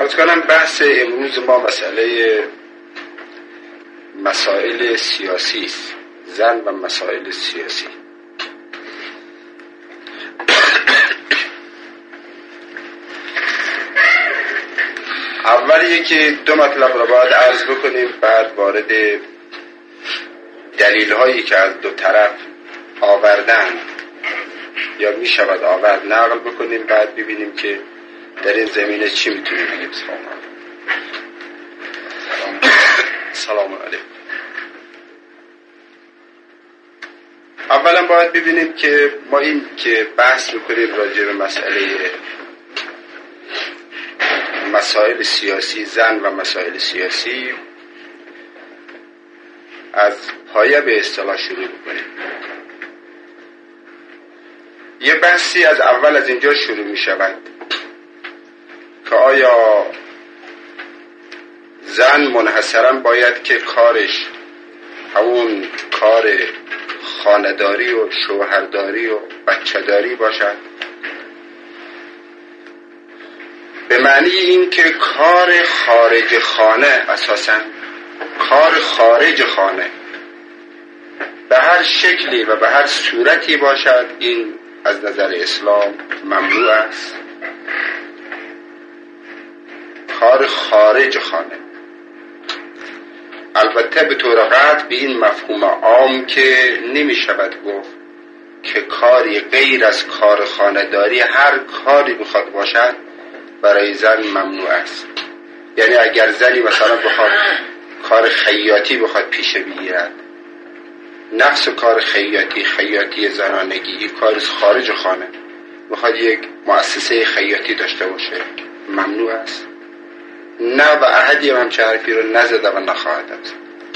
عرض کنم بحث امروز ما مسائل سیاسی است، زن و مسائل سیاسی. اول یکی دو مطلب را باید عرض بکنیم، بعد وارد دلیل هایی که از دو طرف آوردن یا می شود آورد نقل بکنیم، بعد ببینیم که در این زمینه چی میتونیم بگیم. سلام علیکم. اولا باید ببینیم که ما این که بحث میکنیم راجع به مسائل سیاسی، زن و مسائل سیاسی، از پایه به اصطلاح شروع بکنیم. یه بحثی از اول از اینجا شروع می شود که آیا زن منحصراً باید که کارش همون کار خانه‌داری و شوهرداری و بچه‌داری باشد، به معنی این که کار خارج خانه، اساساً کار خارج خانه به هر شکلی و به هر صورتی باشد، این از نظر اسلام ممنوع است. کار خارج خانه، البته به طور قطع به این مفهوم عام که نمی شود گفت که کاری غیر از کار خانه‌داری، هر کاری بخواد باشد برای زن ممنوع است. یعنی اگر زنی مثلا بخواد کار خیاطی بخواد پیش بگیرد، نفس کار خیاطی زنانگی، این کار خارج خانه، بخواد یک مؤسسه خیاطی داشته باشه، ممنوع است. نه و احدی همچه حرفی رو نزده و نخواهد زد.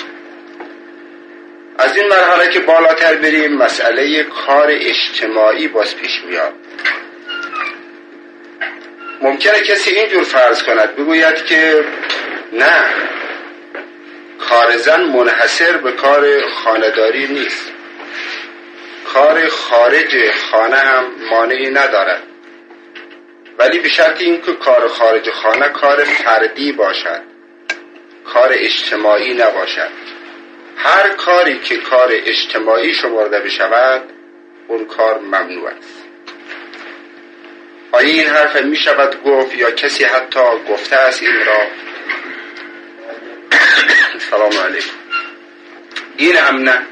از این مرحله که بالاتر بریم، مسئله کار اجتماعی باز پیش میاد. ممکنه کسی اینجور فرض کند، بگوید که نه، کار زن منحصر به کار خانه‌داری نیست، کار خارج خانه هم مانعی ندارد، ولی به شرط اینکه کار خارج خانه کار فردی باشد، کار اجتماعی نباشد. هر کاری که کار اجتماعی شمرده بشود، اون کار ممنوع است. آیا این حرف می شود گفت یا کسی حتی گفته است این را؟ سلام علیکم. این هم نه.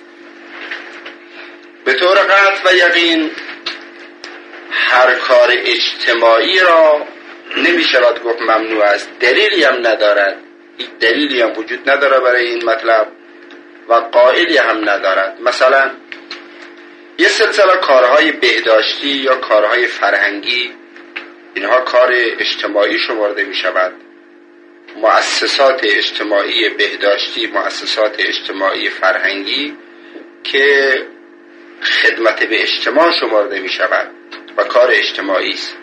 به طور قطع و یقین هر کار اجتماعی را نمی شود گفت ممنوع است. دلیلی هم ندارد، این دلیلی هم وجود نداره برای این مطلب و قائلی هم ندارد. مثلا یه سلسله کارهای بهداشتی یا کارهای فرهنگی، اینها کار اجتماعی شمرده می شود. مؤسسات اجتماعی بهداشتی، مؤسسات اجتماعی فرهنگی که خدمت به اجتماع شمرده می شود و کار اجتماعی است.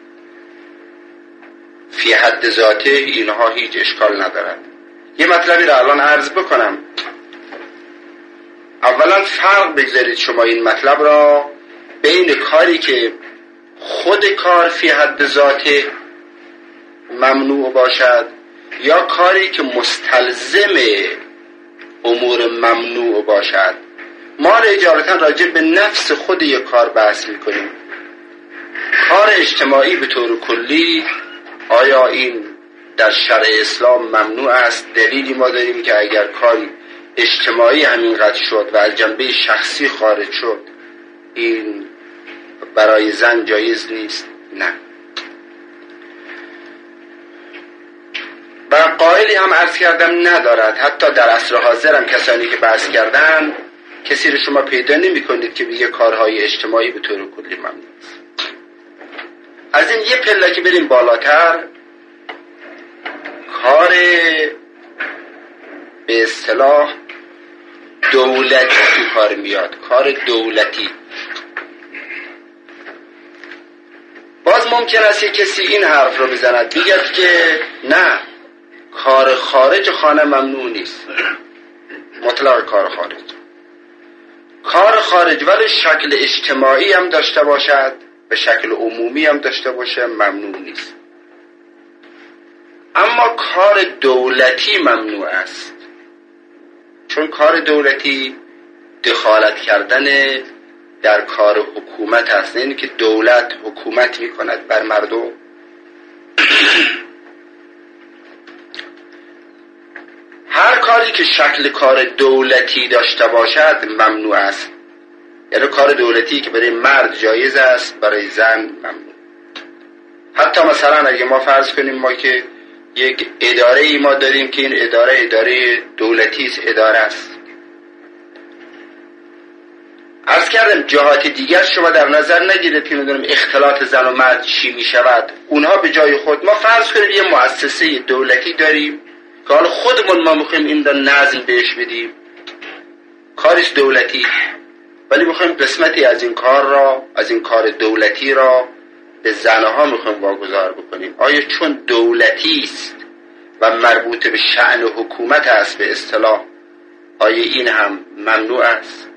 فی حد ذاته اینها هیچ اشکال ندارد. یه مطلبی را الان عرض بکنم. اولا فرق بگذارید شما این مطلب را بین کاری که خود کار فی حد ذاته ممنوع باشد یا کاری که مستلزم امور ممنوع باشد. ما اجالتا راجع به نفس خود یک کار بحث میکنیم. کار اجتماعی به طور کلی آیا این در شرع اسلام ممنوع است؟ دلیلی ما داریم که اگر کاری اجتماعی همینقدر شد و از جنبه شخصی خارج شد، این برای زن جایز نیست؟ نه. و قائلی هم عرض کردم ندارد. حتی در عصر حاضر هم کسانی که بحث کردن، کسی رو شما پیدا نمی کنید که بگه کارهای اجتماعی به طور کلی ممنوع است. از این یه پله که بریم بالاتر، کار به اصطلاح دولتی کار میاد، کار دولتی. باز ممکن است یک کسی این حرف رو بزند، بگه که نه، کار خارج خانه ممنوع نیست، مطلق کار خارج. کار خارج ولی شکل اجتماعی هم داشته باشد، به شکل عمومی هم داشته باشه، ممنوع نیست. اما کار دولتی ممنوع است، چون کار دولتی دخالت کردن در کار حکومت است، یعنی که دولت حکومت می کند بر مردم. هر کاری که شکل کار دولتی داشته باشد ممنوع است، یعنی کار دولتی که برای مرد جایز است برای زن ممنوع. حتی مثلا اگه ما فرض کنیم ما که یک اداره ای ما داریم که این اداره دولتی است، اداره است، عرض کردم جهات دیگر شما در نظر نگیرید که میدونم اختلاط زن و مرد چی می شود، اونها به جای خود. ما فرض کنیم یه مؤسسه دولتی داریم که حالا خودمون ما میخوایم این را نظم بهش بدیم، کارش دولتی، ولی میخوایم قسمتی از این کار دولتی را به زنها میخوایم واگذار بکنیم. آیا چون دولتی است و مربوط به شأن حکومت است به اصطلاح، آیا این هم ممنوع است؟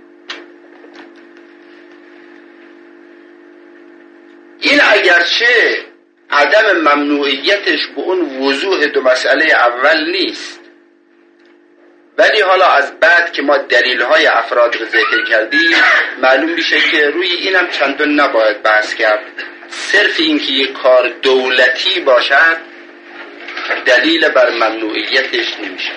این اگرچه عدم ممنوعیتش به اون وضوح دو مسئله اول نیست، ولی حالا از بعد که ما دلیل‌های افراد رو ذکر کردیم معلوم میشه که روی اینم چندان نباید بحث کرد. صرف این که یک کار دولتی باشد دلیل بر ممنوعیتش نمیشه.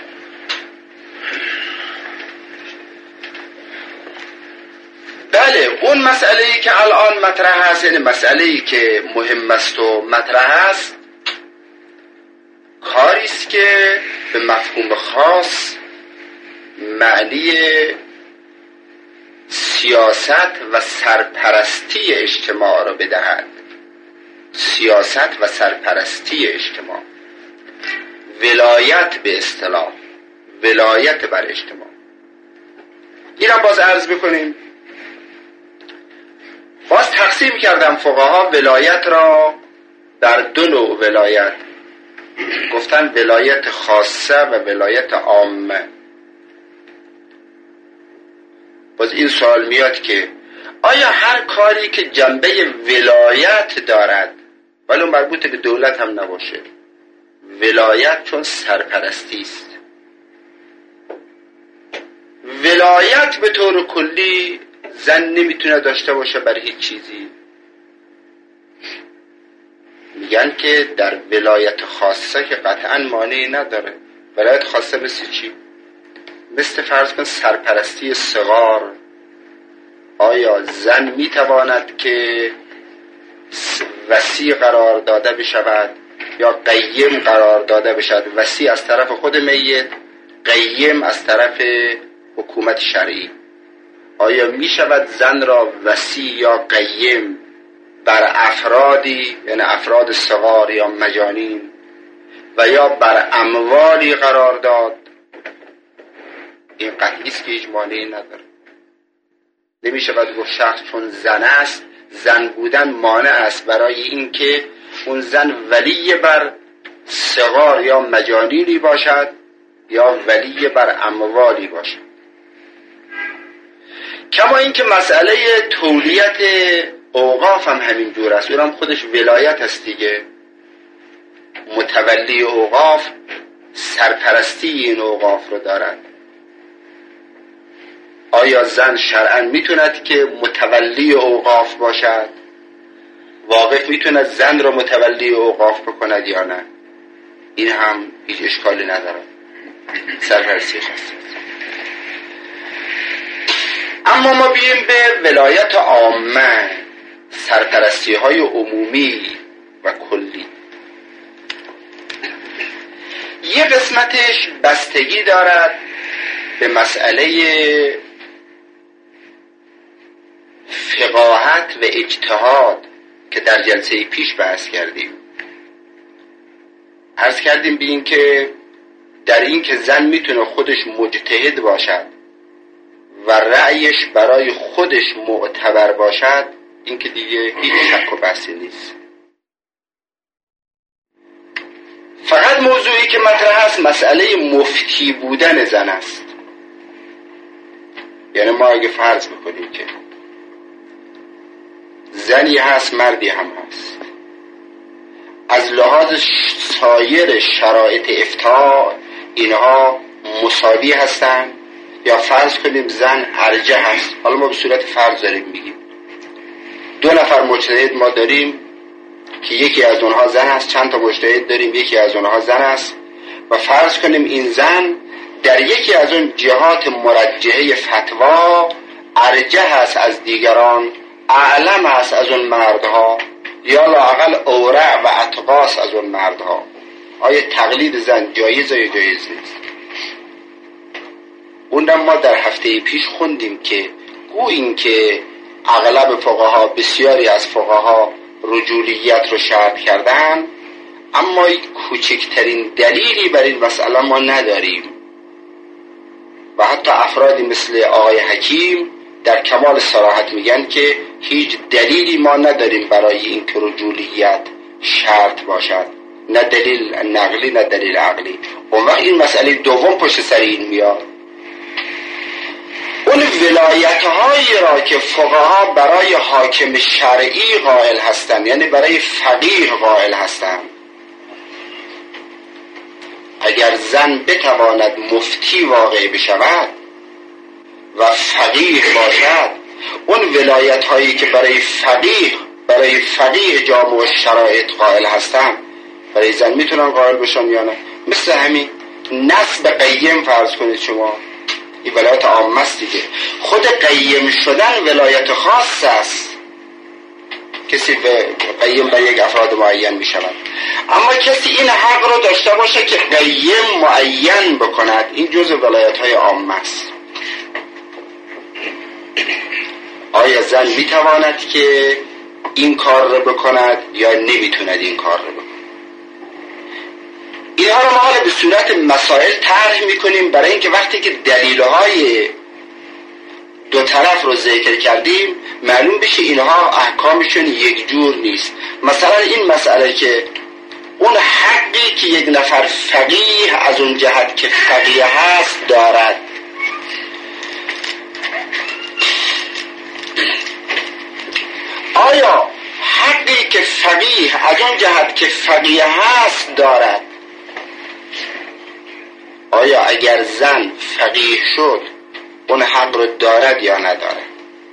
بله، اون مسئله‌ای که الان مطرح هست، یعنی مسئله‌ای که مهم است و مطرح است، کاری است که به مفهوم خاص معنی سیاست و سرپرستی اجتماع را بدهد. سیاست و سرپرستی اجتماع، ولایت به اصطلاح، ولایت بر اجتماع. این هم باز عرض بکنیم، باز تقسیم کردم فقها ولایت را در دو نوع ولایت، گفتن ولایت خاصه و ولایت عامه. باز این سوال میاد که آیا هر کاری که جنبه ولایت دارد ولی مربوط به دولت هم نباشه، ولایت چون سرپرستی است، ولایت به طور کلی زن نمیتونه داشته باشه بر هیچ چیزی. میگن که در ولایت خاصه که قطعا مانعی نداره. ولایت خاصه مثل چی؟ مثل فرض کن سرپرستی صغار. آیا زن میتواند که وصی قرار داده بشود یا قیم قرار داده بشود؟ وصی از طرف خود میت، قیم از طرف حکومت شرعی. آیا می شود زن را وصی یا قیم بر افرادی، یعنی افراد صغار یا مجانین، و یا بر اموالی قرار داد؟ این قطعی است که هیچ مانعی نداره. نمی شود گفت شخص چون زن است، زن بودن مانع است برای اینکه اون زن ولی بر صغار یا مجانینی باشد یا ولی بر اموالی باشد. کما اینکه مسئله تولیت اوقاف هم همین جور است، اونم خودش ولایت است دیگه. متولی اوقاف سرپرستی این اوقاف رو دارد. آیا زن شرعاً میتوند که متولی اوقاف باشد؟ واقف میتوند زن رو متولی اوقاف بکند یا نه؟ این هم هیچ اشکالی نداره، سرپرستی خاصه. اما ما بیاییم به ولایت عامه، سرپرستی های عمومی و کلی. یه قسمتش بستگی دارد به مسئله فقاهت و اجتهاد که در جلسه پیش بحث کردیم. عرض کردیم به این که در این که زن میتونه خودش مجتهد باشد و رأیش برای خودش معتبر باشد، این که دیگه هیچ شک و بحثی نیست. فقط موضوعی که مطرح است مسئله مفتی بودن زن است. یعنی ما اگه فرض بکنیم که زنی هست مردی هم هست، از لحاظ سایر شرایط افتاء اینها مساوی هستن؟ یا فرض کنیم زن ارجح هست، حالا ما به صورت فرض داریم میگیم 2 نفر مجتهد ما داریم که یکی از اونها زن است، چند تا مجتهد داریم یکی از اونها زن است، و فرض کنیم این زن در یکی از اون جهات مرجحه فتوا ارجح است از دیگران، اعلم است از اون مردها، یا لااقل اورع و اتقاس از اون مردها. آیا تقلید زن جایزه یا جایز نیست؟ اونم ما در هفته پیش خوندیم که گوییم که اغلب فقها، بسیاری از فقها رجولیت رو شرط کردن، اما کوچکترین دلیلی بر این مسئله ما نداریم و حتی افرادی مثل آقای حکیم در کمال صراحت میگن که هیچ دلیلی ما نداریم برای این که رجولیت شرط باشد، نه دلیل نقلی نه دلیل عقلی. اون وقت این مسئله دوم پشت سر این میاد، اون ولایت‌هایی را که فقها برای حاکم شرعی قائل هستند، یعنی برای فقیه قائل هستند، اگر زن بتواند مفتی واقع بشود و فقیه باشد، اون ولایت هایی که برای فقیه جامع شرایط قائل هستند برای زن میتونن قائل بشن یا نه؟ مثل همین نسب قیم فرض کنید شما، این ولایت عامه است دیگه. خود قیم شدن ولایت خاص است، کسی قیم بر یک افراد معین می شود، اما کسی این حق رو داشته باشه که قیم معین بکند، این جزء ولایت های عامه است. آیا زن می تواند که این کار رو بکند یا نمی تواند این کار رو بکند؟ اینها رو ما حالا به صورت مسائل طرح می کنیم برای اینکه وقتی که دلیل‌های دو طرف رو ذکر کردیم معلوم بشه اینها احکامشون یک جور نیست. مثلا این مسئله که اون حقی که یک نفر فقیه از اون جهت که فقیه هست دارد، آیا حقی که فقیه از اون جهت که فقیه هست دارد، آیا اگر زن فقیه شد اون حق رو دارد یا ندارد؟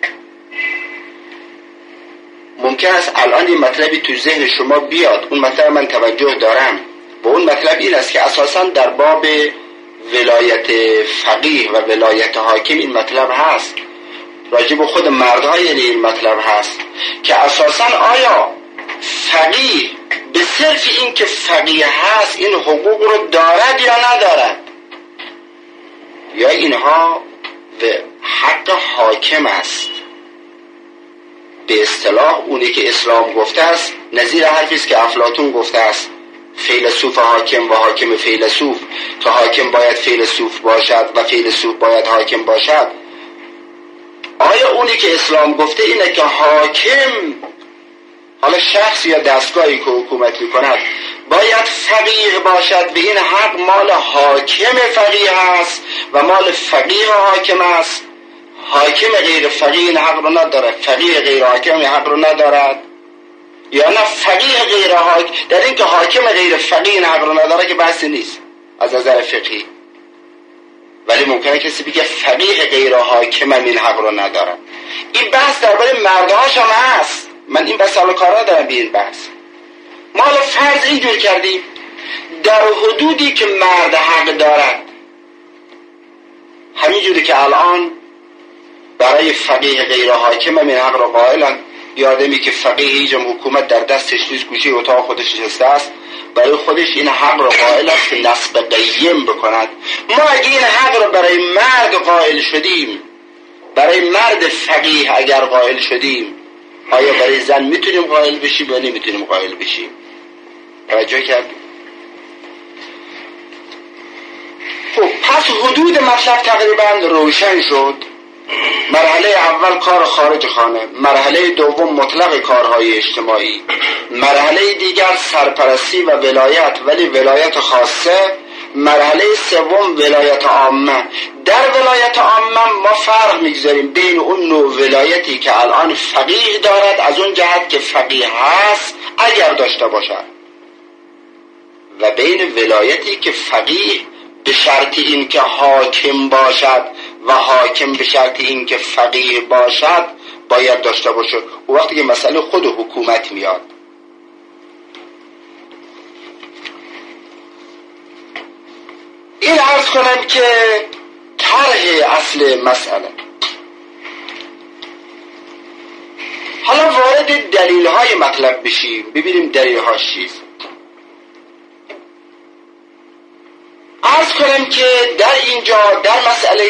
ممکن است الان این مطلبی تو ذهن شما بیاد، اون مطلب من توجه دارم، و اون مطلب این است که اساساً در باب ولایت فقیه و ولایت حاکم این مطلب هست، راجب خود مردها یعنی این مطلب هست که اساساً آیا فقیه به صرف این که فقیه هست این حقوق رو دارد یا ندارد، یا اینها به حق حاکم است. به اصطلاح اونی که اسلام گفته است نظیر حرفی است که افلاطون گفته است، فیلسوف حاکم و حاکم فیلسوف، که حاکم باید فیلسوف باشد و فیلسوف باید حاکم باشد. آیا اونی که اسلام گفته اینه که حاکم، حالا شخص یا دستگاهی که حکومت میکند، باید فقیه باشد، به این حق مال حاکم فقیه است و مال فقیه حاکم است؟ حاکم غیر فقیه این حق رو ندارد، فقیه غیر حاکم این حق رو ندارد، یا نه فقیه غیر حاکم؟ در این که حاکم غیر فقیه این حق رو نداره که بحثی نیست از نظر فقهی، ولی ممکنه کسی بگه فقیه غیر حاکم این حق رو نداره. این بحث درباره مردهاش هم هست، من این بحث حالا کار ندارم به این بحث. ما حالا فرض اینجور کردیم در حدودی که مرد حق دارد، همینجوری که الان برای فقیه غیر حاکم هم این حق را قائلن، یادمی که فقیه هیچ حکومت در دستش نیست، گوشه اتاق خودش نشسته است، برای خودش این حق را قائل است که نصب قیم بکند. ما اگه این حق را برای مرد قائل شدیم، برای مرد فقیه اگر قائل شدیم، آیا برای زن میتونیم قائل بشیم یا نمیتونیم قائل بشیم؟ توجه کردیم؟ خب پس حدود مطلب تقریبا روشن شد. مرحله اول کار خارج خانه، مرحله دوم مطلق کارهای اجتماعی، مرحله دیگر سرپرستی و ولایت ولی ولایت خاصه، مرحله سوم ولایت عامه. در ولایت عامه ما فرق میگذاریم بین اون نوع ولایتی که الان فقیه دارد از اون جهت که فقیه هست اگر داشته باشد، و بین ولایتی که فقیه به شرط این که حاکم باشد و حاکم به شرط این که فقیه باشد باید داشته باشه. و وقتی که مسئله خود حکومت میاد، این عرض کنم که طرح اصل مسئله. حالا وارد دلیل های مطلب بشیم، ببینیم دلیل هاش چیست. عرض کنم که در اینجا در مسئله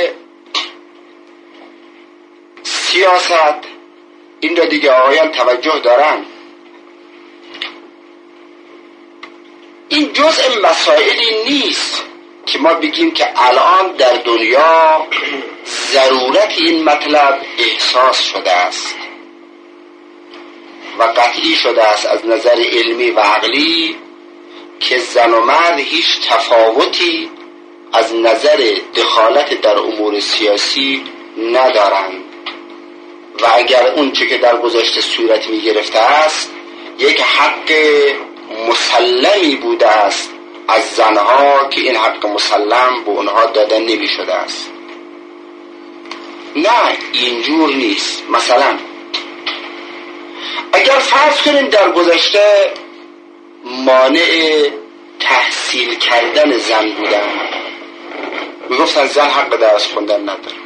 سیاست این را دیگه آقایان توجه دارن، این جزء مسائلی نیست که ما بگیم که الان در دنیا ضرورت این مطلب احساس شده است و قطعی شده است از نظر علمی و عقلی که زن و مرد هیچ تفاوتی از نظر دخالت در امور سیاسی ندارند و اگر اون چه که در گذشته صورت می گرفته است یک حق مسلمی بوده است از زنها که این حق مسلم به اونها داده نمی شده است. نه، اینجور نیست. مثلا اگر فرض کنیم در گذشته مانع تحصیل کردن زن بودن، میگفتن زن حق درس خوندن نداره،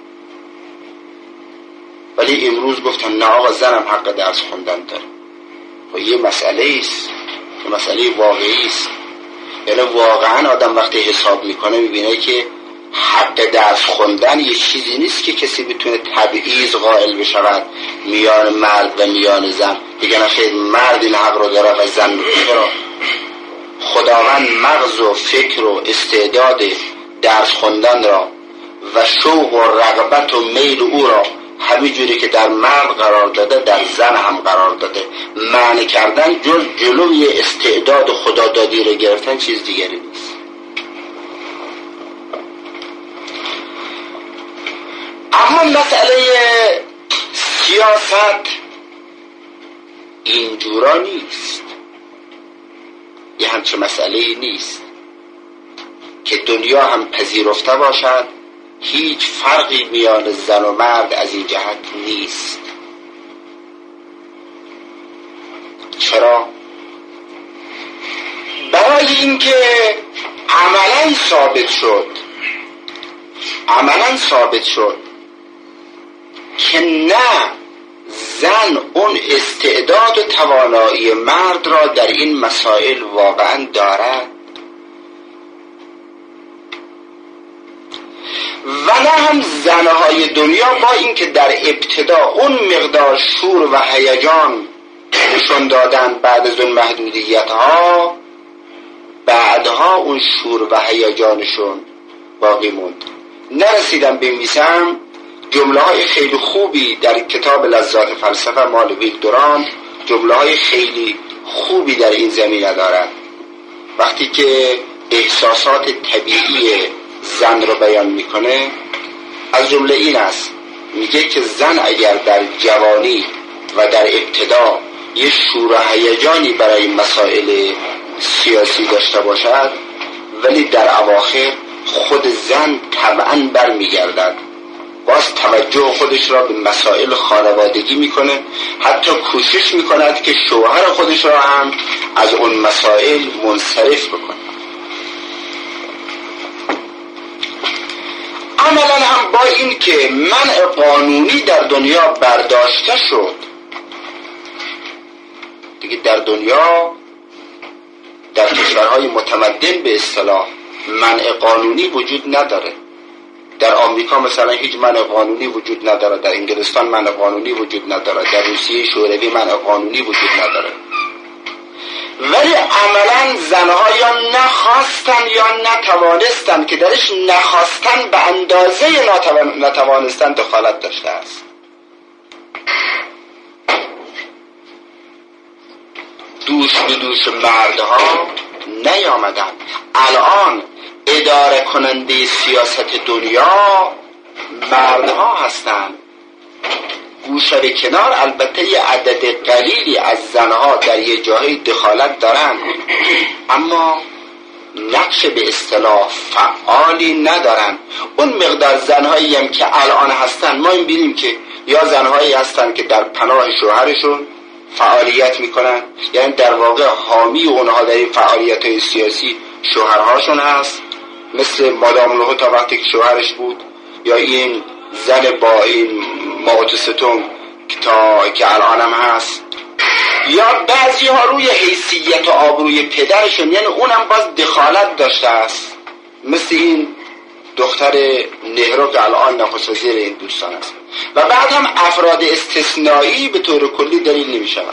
ولی امروز گفتن نه آقا زنم حق درس خوندن داره. و یه مسئله است، یه مسئله واقعی است. یعنی واقعا آدم وقتی حساب میکنه میبینه که حق درس خوندن یه چیزی نیست که کسی بتونه تبعیض قائل بشود میان مرد و میان زن. دیگه نخیر مرد این حق رو داره و زن رو. خداوند مغز و فکر و استعداد درس خوندن را و شوق و رغبت و میل او را همین جوری که در مرد قرار داده در زن هم قرار داده. معنی کردن جز جلوی استعداد خدادادی رو گرفتن چیز دیگری نیست. اما مسئله سیاست اینجورا نیست. یه همچه مسئله نیست که دنیا هم پذیرفته باشد هیچ فرقی میان زن و مرد از این جهت نیست. چرا؟ برای اینکه عملاً ثابت شد که نه، زن اون استعداد و توانایی مرد را در این مسائل واقعاً دارد و نه هم زنهای دنیا با اینکه در ابتدا اون مقدار شور و هیجان نشون دادن بعد از اون محدودیت ها، بعدها اون شور و هیجانشون باقی موند. نرسیدم بنویسم جمله های خیلی خوبی در کتاب لذات فلسفه مال ویکتوران، جمله های خیلی خوبی در این زمینه دارد. وقتی که احساسات طبیعی زن رو بیان میکنه، از جمله این است، میگه که زن اگر در جوانی و در ابتدا یه شور و هیجانی برای مسائل سیاسی داشته باشد، ولی در اواخر خود زن طبعاً برمیگردد، باز توجه خودش را به مسائل خانوادگی میکنه، حتی کوشش میکند که شوهر خودش را هم از اون مسائل منصرف بکنه. عملا هم با این که منع قانونی در دنیا برداشته شد، دیگه در دنیا در کشورهای متمدن به اصطلاح منع قانونی وجود نداره. در آمریکا مثلا هیچ منع قانونی وجود نداره، در انگلستان منع قانونی وجود نداره، در روسیه شوروی منع قانونی وجود نداره. ولی عملا زنها یا نخواستن یا نتوانستن که درش نخواستن به اندازه نتوانستن دخالت داشته است. دوش به دوش مردها نیامدن. الان اداره کننده سیاست دنیا مردها هستند. گوشه به کنار، البته یه عدد قلیلی از زنها در یه جاهای دخالت دارن، اما نقش به اصطلاح فعالی ندارن. اون مقدار زنهایی هم که الان هستن، ما این بینیم که یا زنهایی هستن که در پناه شوهرشون فعالیت میکنن، یعنی در واقع حامی اونها در این فعالیت های سیاسی شوهرهاشون هست، مثل مادام لوهو تا وقتی که شوهرش بود، یا این زن با این ماوتو ستونگ که الان هم هست، یا بعضی ها روی حیثیت و آبروی پدرشون، یعنی اونم باز دخالت داشته است، مثل این دختر نهرو که الان نخست وزیر این دوستان است. و بعد هم افراد استثنایی به طور کلی دلیل نمی شود.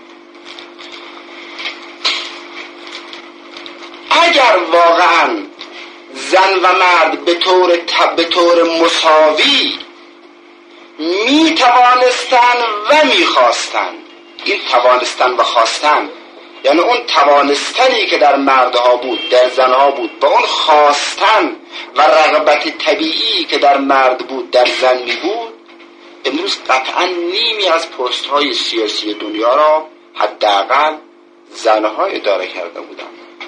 اگر واقعا زن و مرد به طور مساوی می توانستن و می خواستن، این توانستن و خواستن یعنی اون توانستنی که در مردها بود در زنها بود، با اون خواستن و رغبت طبیعی که در مرد بود در زن می بود، امروز قطعا نیمی از پست های سیاسی دنیا را حداقل زنها اداره کرده بودند.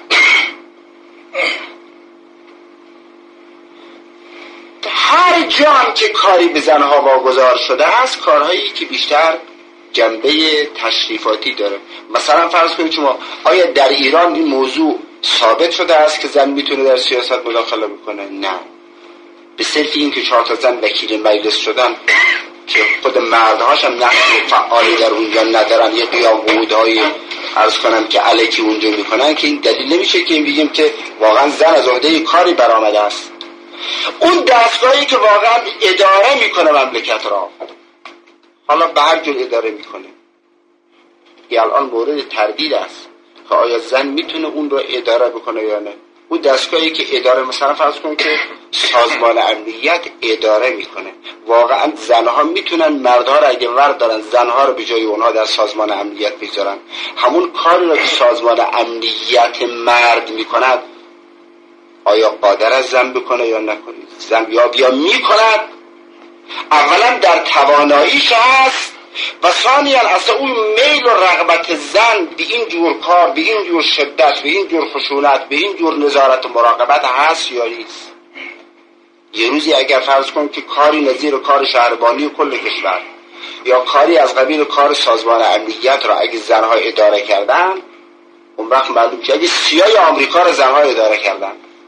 هر جان که کاری به زنها واگذار شده است، کارهایی که بیشتر جنبه تشریفاتی داره. مثلا فرض کنید شما، آیا در ایران این موضوع ثابت شده است که زن میتونه در سیاست مداخله بکنه؟ نه. به صرف این که 4 تا زن وکیل مجلس شدن که خود مردهاش هم نقش فعالی در اونجا ندارن، یه قیام‌های عرض کنم که الکی اونجا میکنن، که این دلیل نمیشه که این بگیم که واقعا زن از عهده کاری برآمده است. اون دستگاهی که واقعا اداره میکنه مملکت را، حالا به هر جور اداره میکنه، که الان مورد تردید است که آیا زن میتونه اون رو اداره بکنه یا نه. اون دستگاهی که اداره، مثلا فرض کن که سازمان امنیت اداره میکنه، واقعا زنها میتونن مردها رو اگه ورد دارن زنها رو به جای اونها در سازمان امنیت بگذارن، همون کاری رو که سازمان امنیت مرد میکند آیا قادر از زن بکنه یا نکنه؟ زن یا میکند، اولا در تواناییش هست، و ثانیا اصلا اون میل و رغبت زن به این جور کار، به این جور شدت، به این جور خشونت، به این جور نظارت و مراقبت هست یا نیست. یه روزی اگر فرض کن که کاری نظیر کار شهربانی کل کشور یا کاری از قبیل کار سازمان امنیت را اگه زنها اداره کردن، اون وقت معلوم که اگه سیای آمریکا را زنها اداره کردن،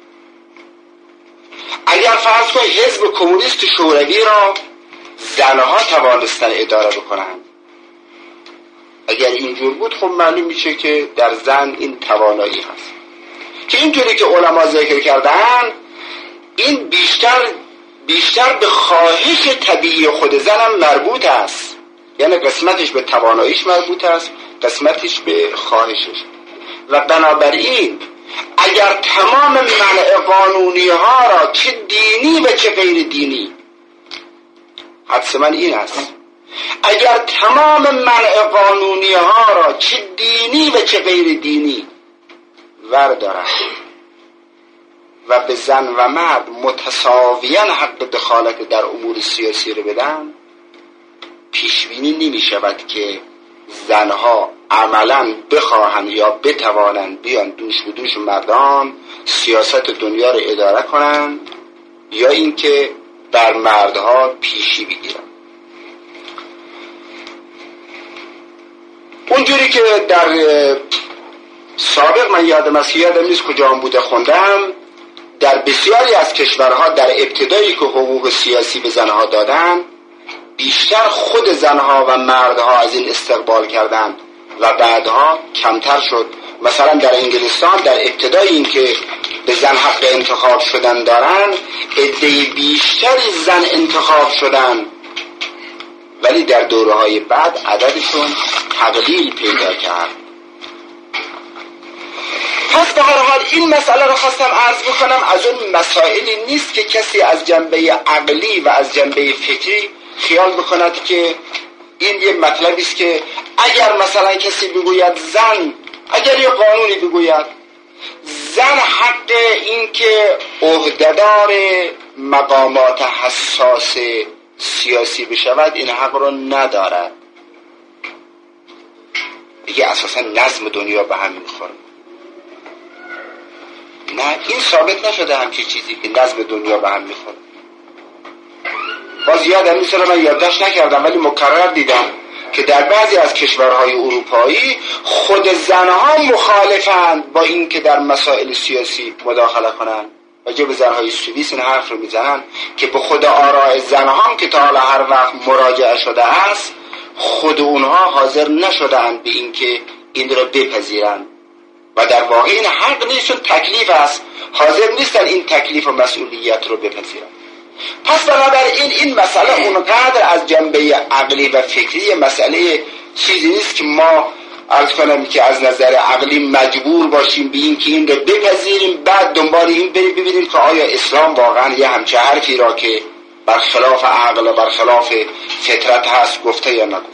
اگر فرض کن حزب کمونیست شوروی را زنها توانستن اداره بکنن، اگر اینجور بود خب معلوم میشه که در زن این توانایی هست. که اینطوری که علما ذکر کردن، این بیشتر به خواهش طبیعی خود زنم مربوط است، یعنی قسمتش به تواناییش مربوط است، قسمتش به خواهشش. و بنابراین اگر تمام منع قانونی ها را، چه دینی و چه غیر دینی، حدثمن این است، اگر تمام منع قانونی ها را چه دینی و چه غیر دینی وردارند و به زن و مرد متساویاً حق دخالت در امور سیاسی رو بدن، پیشبینی نمی شود که زنها عملاً بخواهند یا بتوانند بیان دوش به دوش مردان سیاست دنیا رو اداره کنند، یا اینکه بر مردها پیشی بگیرن. اونجوری که در سابق من یادم نیست کجا هم بوده خوندم، در بسیاری از کشورها در ابتدایی که حقوق سیاسی به زنها دادن، بیشتر خود زنها و مردها از این استقبال کردند و بعدها کمتر شد. مثلا در انگلستان در ابتدای این که به زن حق انتخاب شدن دارن، عده بیشتری زن انتخاب شدن، ولی در دوره‌های بعد عددشون تقلیل پیدا کرد. پس به هر حال این مسئله رو خواستم عرض بکنم، از اون مسائلی نیست که کسی از جنبه عقلی و از جنبه فکری خیال بکند که این یه مطلبی است که اگر مثلا کسی بگوید زن، اگر یه قانونی بگوید زن حق این که عهده‌دار مقامات حساس سیاسی بشود این حق رو ندارد. دیگه اساسا نظم دنیا به هم میخوره. نه، این ثابت نشده همچین چیزی که نظم دنیا به هم میخوره. باز یادم نیست، من یادداشت نکردم ولی مکرر دیدم که در بعضی از کشورهای اروپایی خود زنها مخالفند با این که در مسائل سیاسی مداخله کنند. راجع به زنهای سوئیس این حرف رو میزنن که به خود آراء زنها هم که تا حالا هر وقت مراجعه شده است، خود اونها حاضر نشدند به این که این رو بپذیرند و در واقع این حق نیستون، تکلیف است، حاضر نیستن این تکلیف و مسئولیت رو بپذیرند. پس بنابراین این مسئله اونقدر از جنبه عقلی و فکری مسئله چیزی نیست که ما عرض کنم که از نظر عقلی مجبور باشیم به این که این رو بپذیریم بعد دنبال این بریم ببینیم که آیا اسلام واقعا یه همچه حرفی را که برخلاف عقل و برخلاف فطرت هست گفته یا نگفته.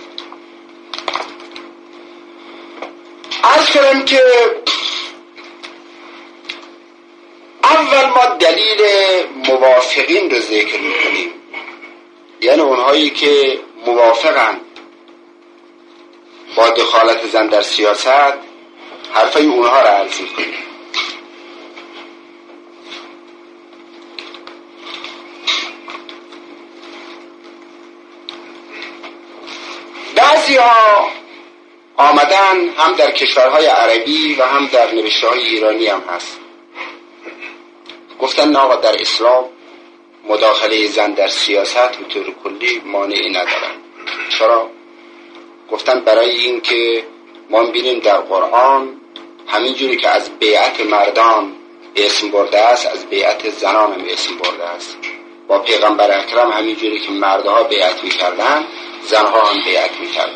عرض کنم که اول ما دلیل موافقین رو ذکر میکنیم، یعنی اونهایی که موافقن با دخالت زن در سیاست، حرفای اونها رو عرض میکنیم. بعضی ها آمدن هم در کشورهای عربی و هم در نوشته‌های ایرانی هم هست، گفتن آقا در اسلام مداخله زن در سیاست به طور کلی مانعی ندارن. چرا؟ گفتن برای این که ما ببینیم در قرآن همینجوری که از بیعت مردان اسم برده است از بیعت زنان هم اسم برده است. با پیغمبر اکرم همینجوری که مردها بیعت میکردن زنها هم بیعت میکردن.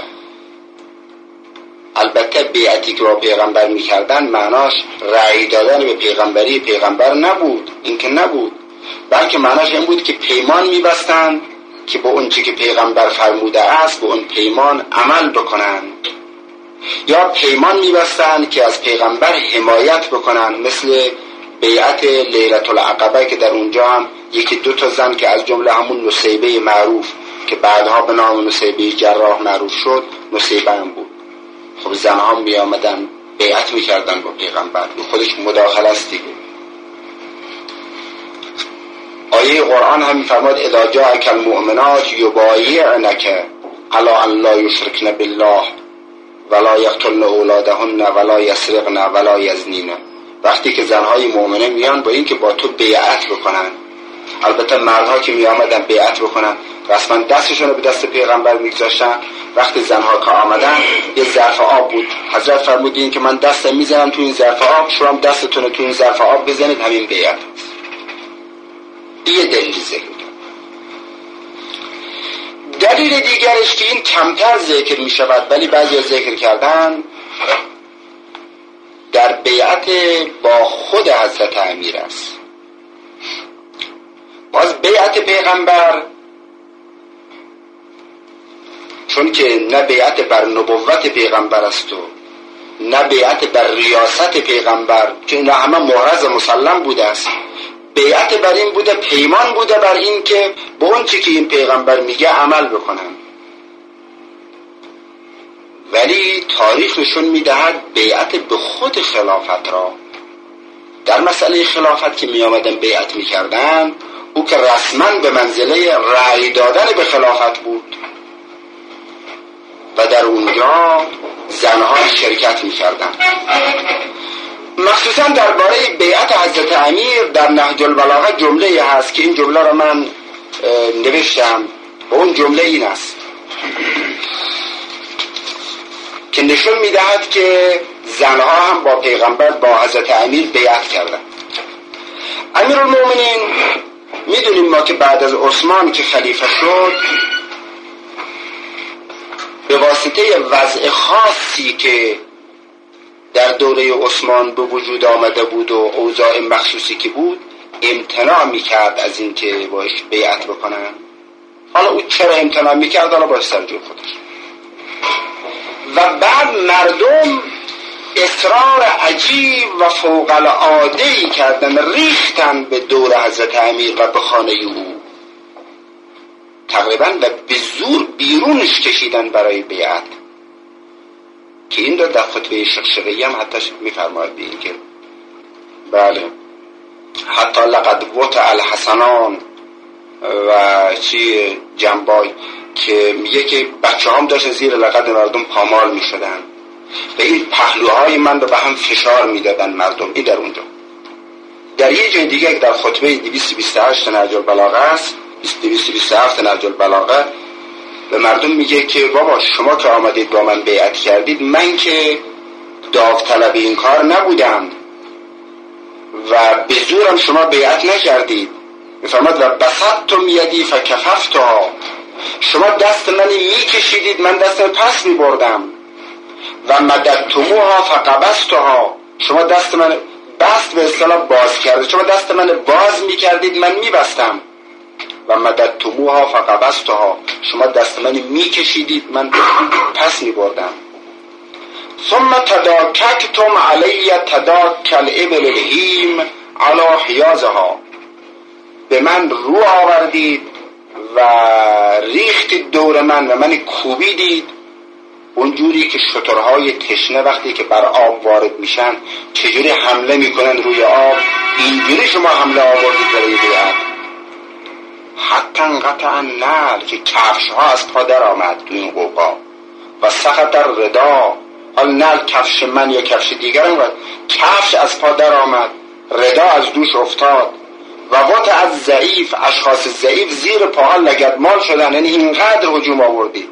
البته بیعتی که با پیغمبر میکردن معناش رأی دادن به پیغمبری پیغمبر نبود، این که نبود، بلکه معناش این بود که پیمان میبستن که به اون چی که پیغمبر فرموده است به اون پیمان عمل بکنن، یا پیمان میبستن که از پیغمبر حمایت بکنن، مثل بیعت لیلة العقبه که در اونجا هم یکی دو تا زن که از جمله همون نصیبه معروف که بعدها به نام نصیبه جراح معروف شد نصیبه هم بود. خب زنها می آمدن بیعت میکردن با پیغمبر، خودش مداخله است دیگه. آیه قرآن هم میفرماد اذا جاءک المؤمنات یبایعنک علی ان لا یشرکن بالله ولا یقتلن اولادهن ولا یسرقن ولا یزنین. وقتی که زنهای مؤمنه میان با این که با تو بیعت بکنن، البته مردها که می آمدن بیعت بکنن رسما دستشون رو به دست پیغمبر میگذاشتن. وقتی زنها که آمدن یه ظرف آب بود، حضرت فرمودین که من دستم میزنم تو این ظرف آب، شما هم دستتون رو تو این ظرف آب بزنید، همین بیعت. یه دلیل ذکر کرد. دلیل دیگرش که این کمتر ذکر می شود ولی بعضی ذکر کردن، در بیعت با خود حضرت امیر است. باز بیعت پیغمبر چون که نه بیعت بر نبوت پیغمبر است و نه بیعت بر ریاست پیغمبر، که اینا همه محرز مسلم بوده است، بیعت بر این بوده، پیمان بوده بر این که به اون چی که این پیغمبر میگه عمل بکنن. ولی تاریخ نشون میدهد بیعت به خود خلافت را، در مسئله خلافت که می آمدن بیعت میکردن، او که رسما به منزله رأی دادن به خلافت بود و در اونجا زنها شرکت میکردن. مخصوصا درباره بیعت حضرت امیر در نهج البلاغه جمله هست که این جمله را من نوشتم و اون جمله این است که نشون میدهد که زنها هم با پیغمبر با حضرت امیر بیعت کردن. امیرالمومنین میدونیم ما که بعد از عثمان که خلیفه شد به واسطه وضع خاصی که در دوره عثمان به وجود آمده بود و اوضاع مخصوصی که بود امتناع میکرد از این که باش بیعت بکنن. حالا او چرا امتناع میکرد حالا باش سرجو خودش. و بعد مردم اصرار عجیب و فوق العاده‌ای کردن، ریختن به دور حضرت امیر و به خانه او تقریبا و به زور بیرونش کشیدن برای بیعت، که این رو در خطبه شقشقی هم حتی میفرماید به این که بله حتی لقد وطع الحسنان و چی جنبای، که میگه که بچه هم داشتن زیر لقد مردم پامال میشدن و این پهلوهای من رو به هم فشار میدادن مردم. این در اونجا. در یه جای دیگه در خطبه 228 نهج البلاغه است، 227 نهج البلاغه، به مردم میگه که بابا شما که آمدید با من بیعت کردید، من که داوطلب این کار نبودم و به زورم شما بیعت نکردید. میفرماد و بسطتم یدی فکففتها، شما دست من میکشیدید من دست من پس میبردم، و مددتموها فقبضتها، شما دست من بست به اصطلاح باز کرده، شما دست من باز میکردید من میبستم، و مددتموها فقبضتها، شما دست من میکشیدید من پس میبردم. ثم تداککتم علی تداک الابل الهیم علی حیازها، به من رو آوردید و ریختید دور من و من کوبیدید، اونجوری که شترهای تشنه وقتی که بر آب وارد میشن چجوری حمله میکنن روی آب، اینجوری شما حمله آوردید برای بیعت. حتی انقطع النعل، که کفش ها از پا در آمد تو این قوقا، و سقط الردا، حال نعل کفش من یا کفش دیگر اومد، کفش از پا در آمد، ردا از دوش افتاد، و وطع از ضعیف، اشخاص ضعیف زیر پاها لگدمال شدن، یعنی اینقدر هجوم آوردید.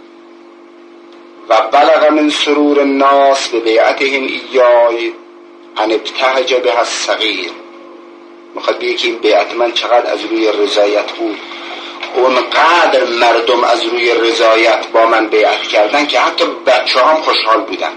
و بلغ من سرور الناس به بیعتهم ایای ان ابتهج بها الصغیر، میخواد بگه که این بیعت من چقدر از روی رضایت بود، اونقدر مردم از روی رضایت با من بیعت کردن که حتی بچه هم خوشحال بودن.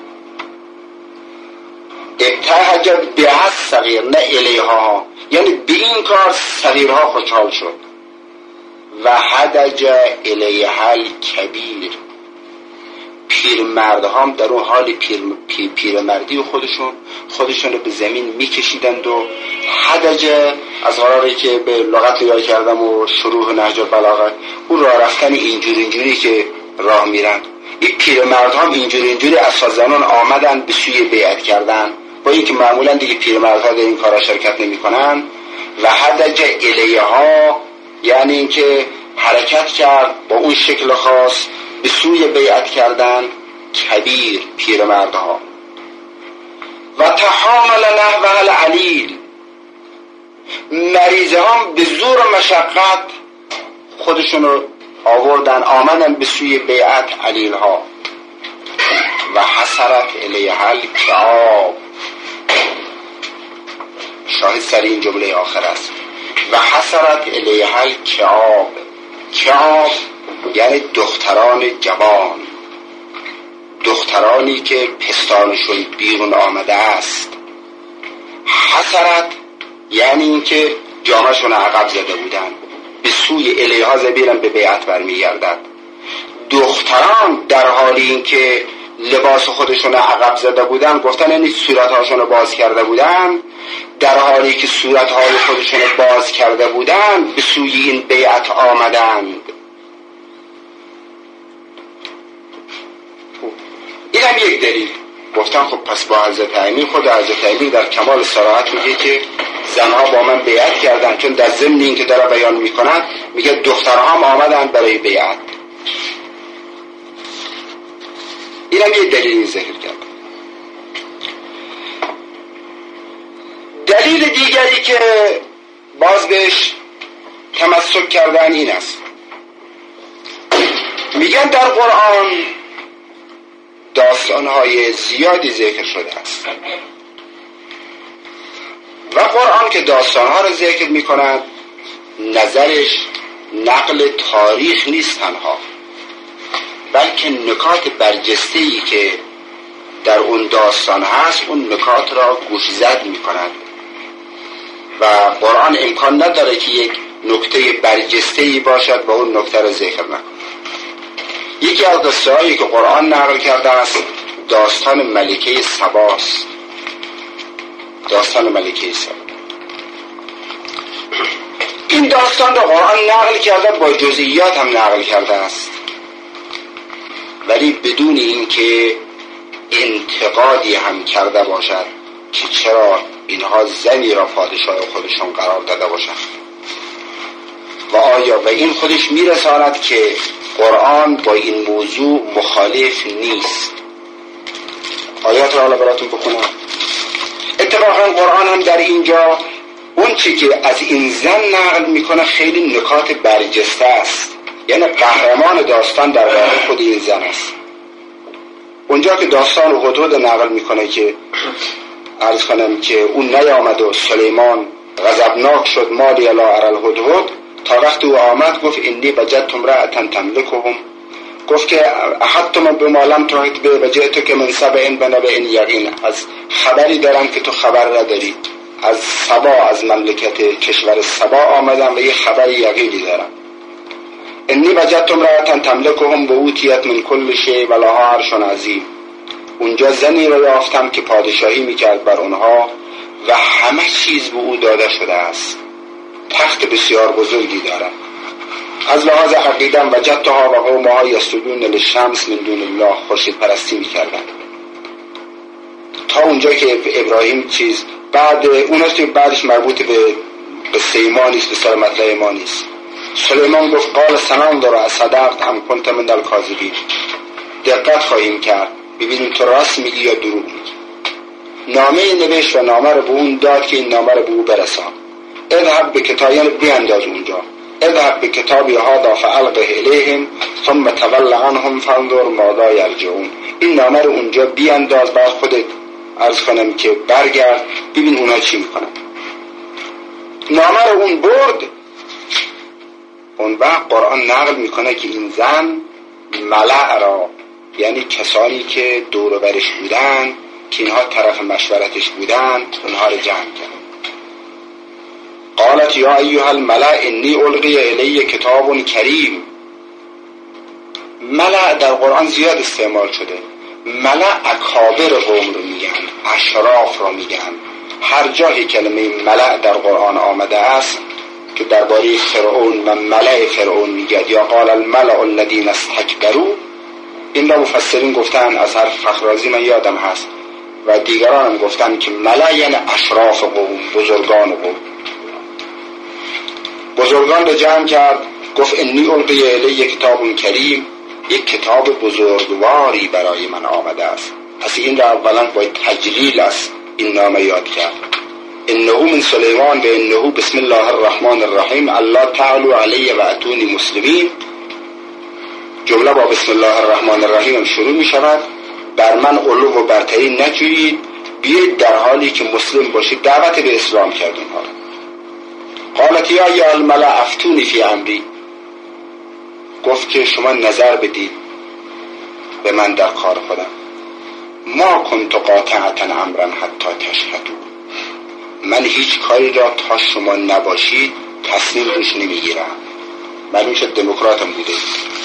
ابتهج بها الصغیر، نه الیها، یعنی به این کار صغیرها خوشحال شد. و هدج الیها الکبیر، پیرمردها هم در اون حال پیرمردی خودشون رو به زمین میکشیدند و هدج از قراری که به لغت یاد کردم و شروع نهج البلاغه، اون راه رفتن اینجوری که راه میرن، این پیرمردها هم اینجوری از زنان آمدن به سوی بیعت کردن، با اینکه معمولا دیگه پیرمردها در این کارا شرکت نمیکنن. و هدج الیها یعنی اینکه حرکت کرد با اون شکل خاص به سوی بیعت کردن کبیر، پیرمردها. و تحامل نحوه العلیل، مریضه هم به زور و مشقت خودشون رو آمدن به سوی بیعت علیل ها. و حسرت الیها الکعاب، شاهد سر این جمله آخر است. و حسرت الیها الکعاب، کعاب یعنی دختران جوان، دخترانی که پستانشون بیرون آمده است. حسرت یعنی این که جامشون عقب زده بودن، به سوی الیها زبیرن به بیعت برمیگردد. دختران در حالی این که لباس خودشون عقب زده بودن، گفتن یعنی صورتهاشون رو باز کرده بودن، در حالی که صورتهای خودشون رو باز کرده بودن به سوی این بیعت آمدند. این هم یک دلیل. گفتن خب پس با حضرت امیر، خود حضرت امیر در کمال صراحت میگه که زنها با من بیعت کردن، چون در ضمن این که داره بیان میکنن میگه دخترها هم آمدن برای بیعت. این هم یک دلیل ذکر کرد. دلیل دیگری که باز بهش تمسک کردن این است، میگن در قرآن داستانهای زیادی ذکر شده است و قرآن که داستانها رو ذکر میکند نظرش نقل تاریخ نیست تنها، بلکه نکات برجسته‌ای که در اون داستان هست اون نکات را گوشزد میکند و قرآن امکان نداره که یک نکته برجسته‌ای باشد و اون نکته را ذکر نکند. یکی از قصه‌هایی که قرآن نقل کرده است داستان ملکه سباست. داستان ملکه سبا، این این داستان را قرآن نقل کرده، با جزئیات هم نقل کرده است، ولی بدون اینکه انتقادی هم کرده باشد که چرا اینها زنی را پادشاه خودشون قرار داده باشند. و آیا به این خودش میرساند که قرآن با این موضوع مخالف نیست. آیات را حالا براتون بخونم. اتفاقا قرآن هم در اینجا اون چی که از این زن نقل میکنه خیلی نکات برجسته است، یعنی قهرمان داستان در واقع خود این زن است. اونجا که داستان هدهد نقل میکنه که عرض کنم که اون نیامد و سلیمان غضبناک شد، مالی الا اری الهدهد، تا وقت او آمد گفت انی وجدت امرأة تملکهم، گفت که احطتم بما لم تحط به و جئتک من سبع بنبأ یقین، از خبری دارم که تو خبر نداری، از سبا، از مملکت کشور سبا آمدم و یه خبر یقینی دارم. انی وجدت امرأة تملکهم و اوتیت من کل شیء و لها عرش عظیم، اونجا زنی را یافتم که پادشاهی میکرد بر اونها و همه چیز به او داده شده است، تخت بسیار بزرگی دارد. از لحاظ عقیدم وجدتها و قومها یسجدون للشمس من دون الله، خورشید پرستی میکردن. تا اونجا که ابراهیم چیز بعد اون است که بعدش مربوط به سیما نیست، به سر مطلع ما نیست. سلیمان گفت قال سننظر اصدقت ام کنت من الکاذبین، دقت خواهیم کرد ببینیم تو راست میگی یا دروغ میگی. نامه نوشت و نامه رو به اون داد که این نامه رو به او برسان. اذهب به کتابی بیانداز اونجا، اذهب به کتابی هذا فالقه الیهم ثم تول عنهم فانظر ماذا یرجعون، این نامه رو اونجا بیانداز، بعد خودت عرض کنم که برگرد ببین اونا چی میکنن. نامه رو اون برد. اون وقت قرآن نقل میکنه که این زن ملأ را، یعنی کسانی که دور و برش بودن که اینها طرف مشورتش بودن، اونها رو جمع کرد. قالت یا ایها الملأ انی القی الی کتاب کریم. ملأ در قرآن زیاد استعمال شده. ملأ اکابر قوم رو میگن، اشراف رو میگن. هر جایی کلمه ملأ در قرآن آمده است که درباره فرعون و ملأ فرعون میگه، یا قال الملأ الذین استکبروا، این را مفسرین گفتن، از هر فخرازی من یادم هست و دیگران هم گفتن که ملأ یعنی اشراف قوم، بزرگان قوم. بزرگان رو جمع کرد، گفت انی القی الی کتاب کریم، یک کتاب بزرگواری برای من آمده است. پس این را اولا باید تجلیل است این نامه یاد کرد. انه من سلیمان و انه بسم الله الرحمن الرحیم الله تعالی علی و اتونی مسلمین. جمله با بسم الله الرحمن الرحیم شروع می شود. بر من علو و برتری نجویید، بیایید در حالی که مسلم باشید. دعوت به اسلام کرد اونها. قالت یا ایها الملأ افتونی فی امری، گفت که شما نظر بدید به من در کار خودم. ما کنت قاطعة امرا حتی تشهدوا، من هیچ کاری را تا شما نباشید تصمیم روش نمیگیرم. معلوم شد دموکراتم بوده.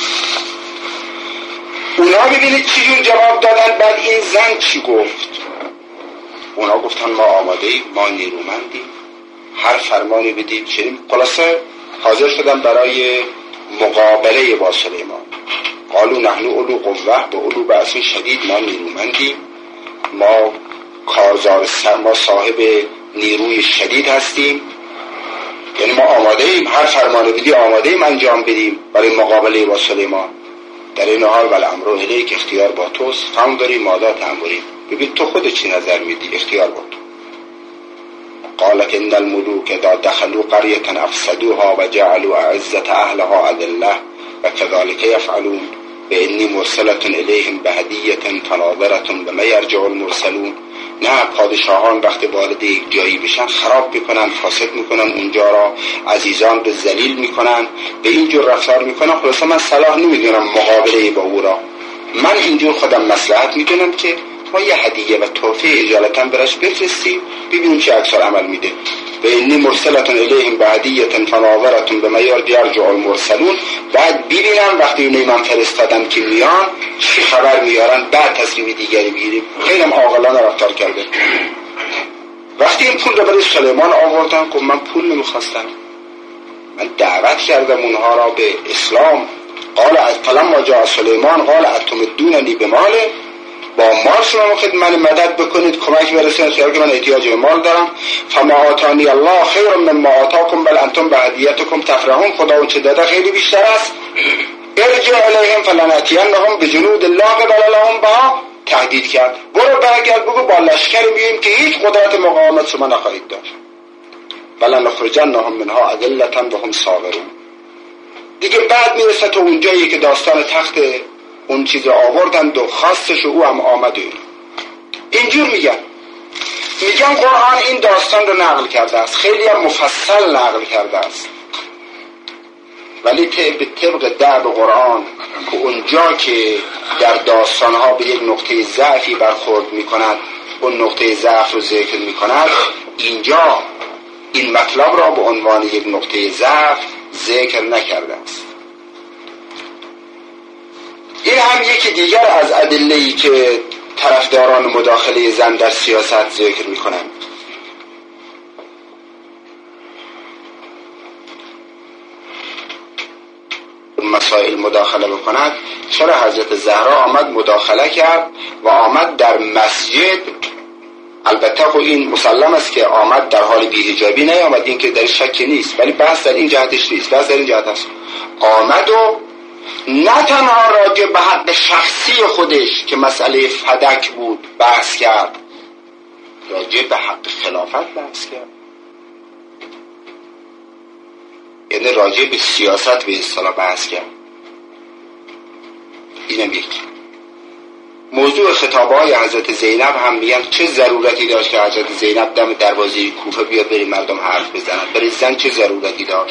اونا ببینید چجور جواب دادن. بعد این زن چی گفت؟ اونا گفتن ما آماده ایم، ما نیرومندیم، هر فرمانی بدید چنین. خلاصه حاضر شدن برای مقابله با سلیمان. قالوا نحن اولو قوة و اولو بأس شدید، ما نیرومندیم، ما کارزار سر، ما صاحب نیروی شدید هستیم، یعنی ما آماده ایم، هر فرمانی بدی آماده ایم انجام بدیم برای مقابله با سلیمان. در این حال والامر الیک، اختیار با توست، فانظری ماذا تأمرین، ببین تو خودت چی نظر میدی، اختیار با تو. قالت ان الملوک اذا دخلوا قرية افسدوها وجعلوا اعزة اهلها اذلة وكذلك يفعلون واني مرسلة الیهم بهدیة فناظرة بما یرجع المرسلون. نه، پادشاهان وقتی وارد یک جایی بشن خراب میکنن، فاسد میکنن اونجا را، عزیزان رو ذلیل میکنن، به اینجور رفتار میکنن. خلاصه من صلاح نمیدونم مقابله با او را. من اینجور خودم مصلحت میدونم که ما یه هدیه و تحفه اجالتا برش بفرستیم ببینیم چه عکس العمل میده. و انی مرسلة الیهم بهدیة فناظرة بما یرجع المرسلون. بعد ببینم وقتی اونی من فرستادن که میان چی خبر میارن، بعد تصمیم دیگری بگیریم. خیلی عاقلانه رفتار کرده. وقتی این پول رو برای سلیمان آوردن، گفت من پول نمیخواستم، من دعوت کردم اونها را به اسلام. قال فلما جاء سلیمان قال اتمدوننی بمال، با مال شما خدمت مدد بکنید، کمک برسونید، خیال که من احتیاج به مال دارم. فما آتانی الله خیر مما آتاکم بل انتم بهدیتکم تفرحون، خدا اون چه داده خیلی بیشتر است. ارجع الیهم فلنأتینهم بجنود لا قبل لهم بها، تهدید کرد برو برگرد بگو با لشکر بیاییم که هیچ قدرت مقاومت شما نخواهید داشت. ولنخرجنهم منها اذلة وهم صاغرون. دیگه بعد میرسه تو اونجایی که داستان تخت اون چیز آوردند و خواستش او هم آمد. اینجور میگن قرآن این داستان رو نقل کرده است، خیلی هم مفصل نقل کرده است، ولی به طبق دعب قرآن که اونجا که در داستانها به یک نقطه ضعفی برخورد میکند اون نقطه ضعف رو ذکر میکند، اینجا این مطلب را به عنوان یک نقطه ضعف ذکر نکرده است. این هم یکی دیگر از ادله‌ای که طرفداران مداخله زن در سیاست ذکر میکنند. مسائل مداخله بکند. چرا حضرت زهرا آمد مداخله کرد و آمد در مسجد؟ البته خب این مسلم است که آمد در حال بی‌حجابی نیامد، این که در شک نیست، ولی بحث در این جهتش نیست، بحث در این جهت است آمد و نه تنها راجع به حق شخصی خودش که مسئله فدک بود بحث کرد، راجع به حق خلافت بحث کرد، یعنی راجع به سیاست به اصطلاح بحث کرد. اینم یکی. موضوع خطابه‌های حضرت زینب هم میگن چه ضرورتی داشت که حضرت زینب دم دروازه کوفه بیاد برای مردم حرف بزنند؟ برای زن چه ضرورتی داشت؟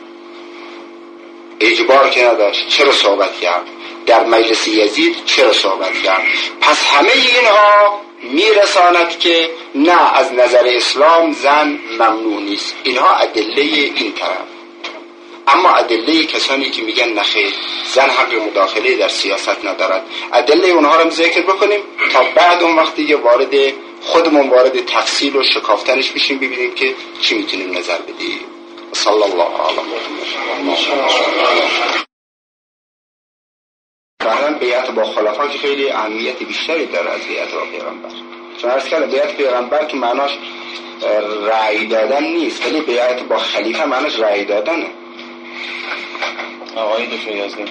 اجبار که نداشت. چرا صحبت کرد؟ در مجلس یزید چرا صحبت کرد؟ پس همه اینها میرساند که نه، از نظر اسلام زن ممنوع نیست. اینها ادله این طرف. اما ادله کسانی که میگن نخیر زن حق مداخله در سیاست ندارد، ادله اونها رو ذکر بکنیم تا بعد اون وقتی که خودمون وارد تفصیل و شکافتنش بشیم ببینیم که چی میتونیم نظر بدیم. صلی الله علیه و سلم. بیعت با خلفا که خیلی اهمیت بیشتری داره از بیعت با پیغمبر. چون عرض کردم بیعت پیغمبر تو معناش رأی دادن نیست، ولی بیعت با خلیفه معناش رأی دادنه. آقای دکتر یزدی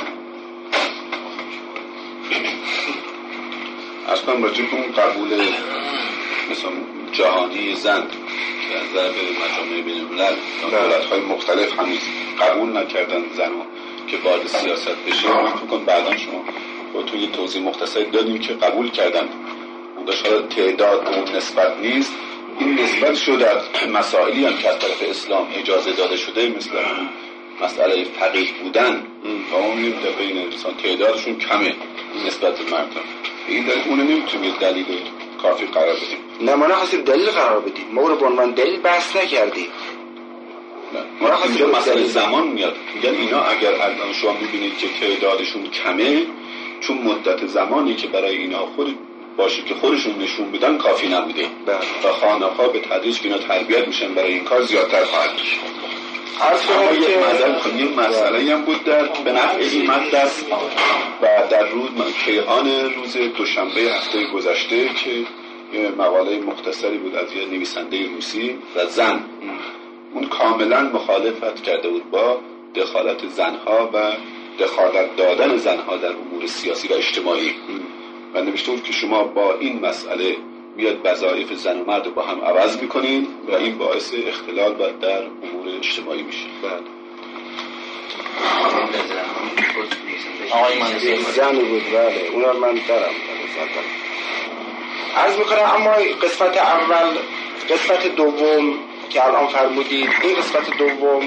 اصلا راجع به اون قبول مثلا جهانی زن که از نظر مجامع بین‌الملل دولت‌های مختلف هنوز قبول نکردن زنو که وارد سیاست بشه. من فکر کنم بعداً شما با توی توضیح مختصری دادیم که قبول کردن، اون داشت تعداد اون نسبت نیست، این نسبت شده در مسائلی هم که از طرف اسلام اجازه داده شده، مثل مسئله فقیه بودن و اون نمیده بین انسان تعدادشون کمه نسبت به مردم. این دلیل اون نمیتونیم دلیل کافی قرار بدیم. نه، ما نخواستیم دلیل قرار بدیم، ما رو به عنوان دلیل بحث نکردیم. ما اینجا مسئله زمان میاد. میگن اینا اگر الان شما میبینید که تعدادشون کمه، چون مدت زمانی که برای اینا خود باشه که خودشون نشون بدن کافی نبوده و خانه‌ها به تدریج که اینا تربیت میشن برای این کار زیادتر خواهد میشه. اما یک مسئله هم بود در به نفع این مدرس و در کیهان روز دوشنبه هفته گذشته که مقاله مختصری بود از یه نویسنده روسی و زن، اون کاملا مخالفت کرده بود با دخالت زنها و دخالت دادن زنها در امور سیاسی و اجتماعی و نوشته بود که شما با این مسئله بیاد وظایف زن و مرد رو با هم عوض میکنین و این باعث اختلال و در امور اجتماعی میشه. آقای منصور زن بود، بله اونم من دارم عرض میکنم. اما قسمت اول، قسمت دوم که الان فرمودید، این قسمت دوم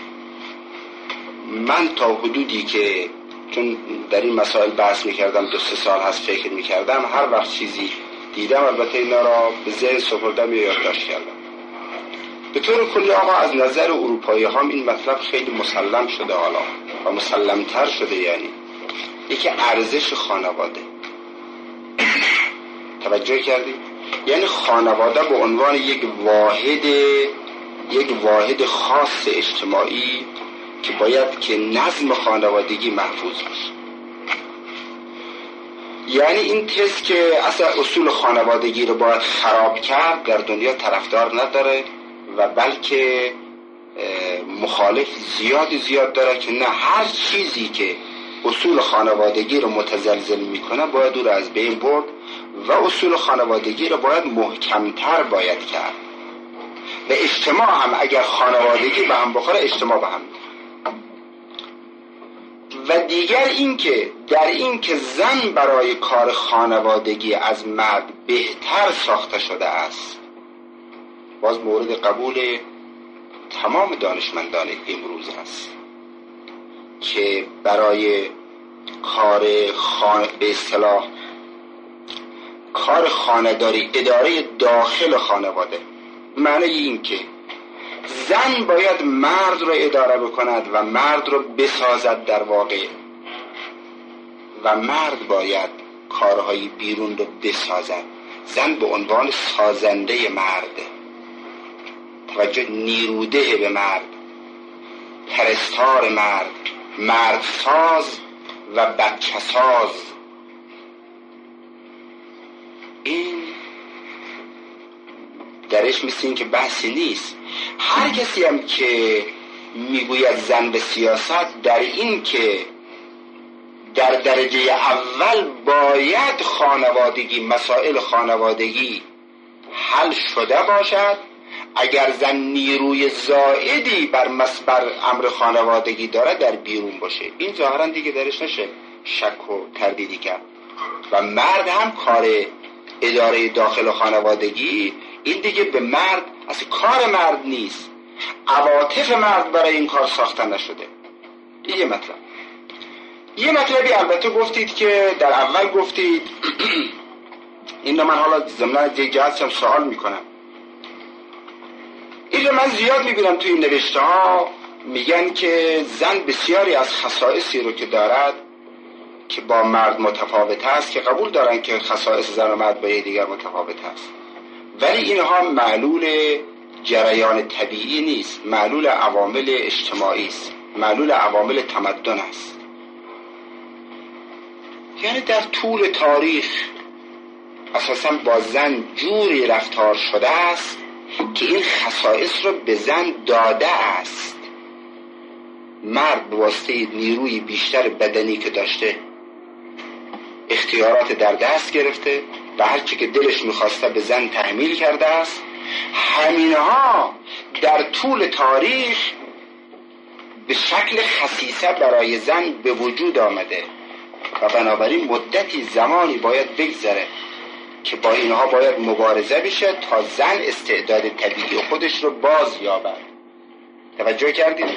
من تا حدودی که چون در این مسائل بحث میکردم 2-3 سال هست فکر میکردم، هر وقت چیزی دیدم البته اینا را به ذهن سپردم یا یادداشت کردم. به طور کلی آقا از نظر اروپایی هم این مطلب خیلی مسلم شده حالا و مسلمتر شده، یعنی یکی ارزش خانواده. توجه کردی؟ یعنی خانواده به عنوان یک واحد یک واحد خاص اجتماعی که باید که نظم خانوادگی محفوظ باشه. یعنی این تز که اصلا اصول خانوادگی رو باید خراب کرد در دنیا طرفدار نداره و بلکه مخالف زیاد داره که نه، هر چیزی که اصول خانوادگی رو متزلزل میکنه باید او رو از بین برد و اصول خانوادگی رو باید محکمتر باید کرد. و اجتماع هم اگر خانوادگی به هم بخوره اجتماع به هم. و دیگر این که در این که زن برای کار خانوادگی از مرد بهتر ساخته شده است، باز مورد قبول تمام دانشمندان امروز است که برای کار به اصطلاح کار خانه‌داری، اداره داخل خانواده، معنی این که زن باید مرد رو اداره بکند و مرد رو بسازد در واقع، و مرد باید کارهای بیرون رو بسازد. زن به عنوان سازنده مرد، توجه، نیروده به مرد، پرستار مرد، مردساز و بچه ساز. این درش مثل این که بحثی نیست. هر کسی هم که میگوید زن به سیاست، در این که در درجه اول باید خانوادگی، مسائل خانوادگی حل شده باشد. اگر زن نیروی زائدی بر امر خانوادگی داره در بیرون باشه، این ظاهرا دیگه درش نشه شک و تردیدی کرد. و مرد هم کار اداره داخل خانوادگی، این دیگه به مرد، اصلا کار مرد نیست، عواطف مرد برای این کار ساخته نشده. این یه مطلبی البته گفتید که در اول گفتید این رو من حالا ضمن یک جهتشم سوال میکنم. این رو من زیاد میبینم توی نوشته ها، میگن که زن بسیاری از خصائصی رو که دارد که با مرد متفاوت است، که قبول دارن که خصائص زن و مرد با دیگر متفاوت است، ولی اینها معلول جریان طبیعی نیست، معلول عوامل اجتماعی است، معلول عوامل تمدن است. یعنی در طول تاریخ اساساً با زن جوری رفتار شده است که این خصائص رو به زن داده است. مرد به واسطه نیروی بیشتر بدنی که داشته اختیارات در دست گرفته و هرچی که دلش میخواسته به زن تحمیل کرده است. همینها در طول تاریخ به شکل خصیصه برای زن به وجود آمده و بنابراین مدتی زمانی باید بگذره که با اینها باید مبارزه بشه تا زن استعداد طبیعی خودش رو باز یابد. توجه کردید؟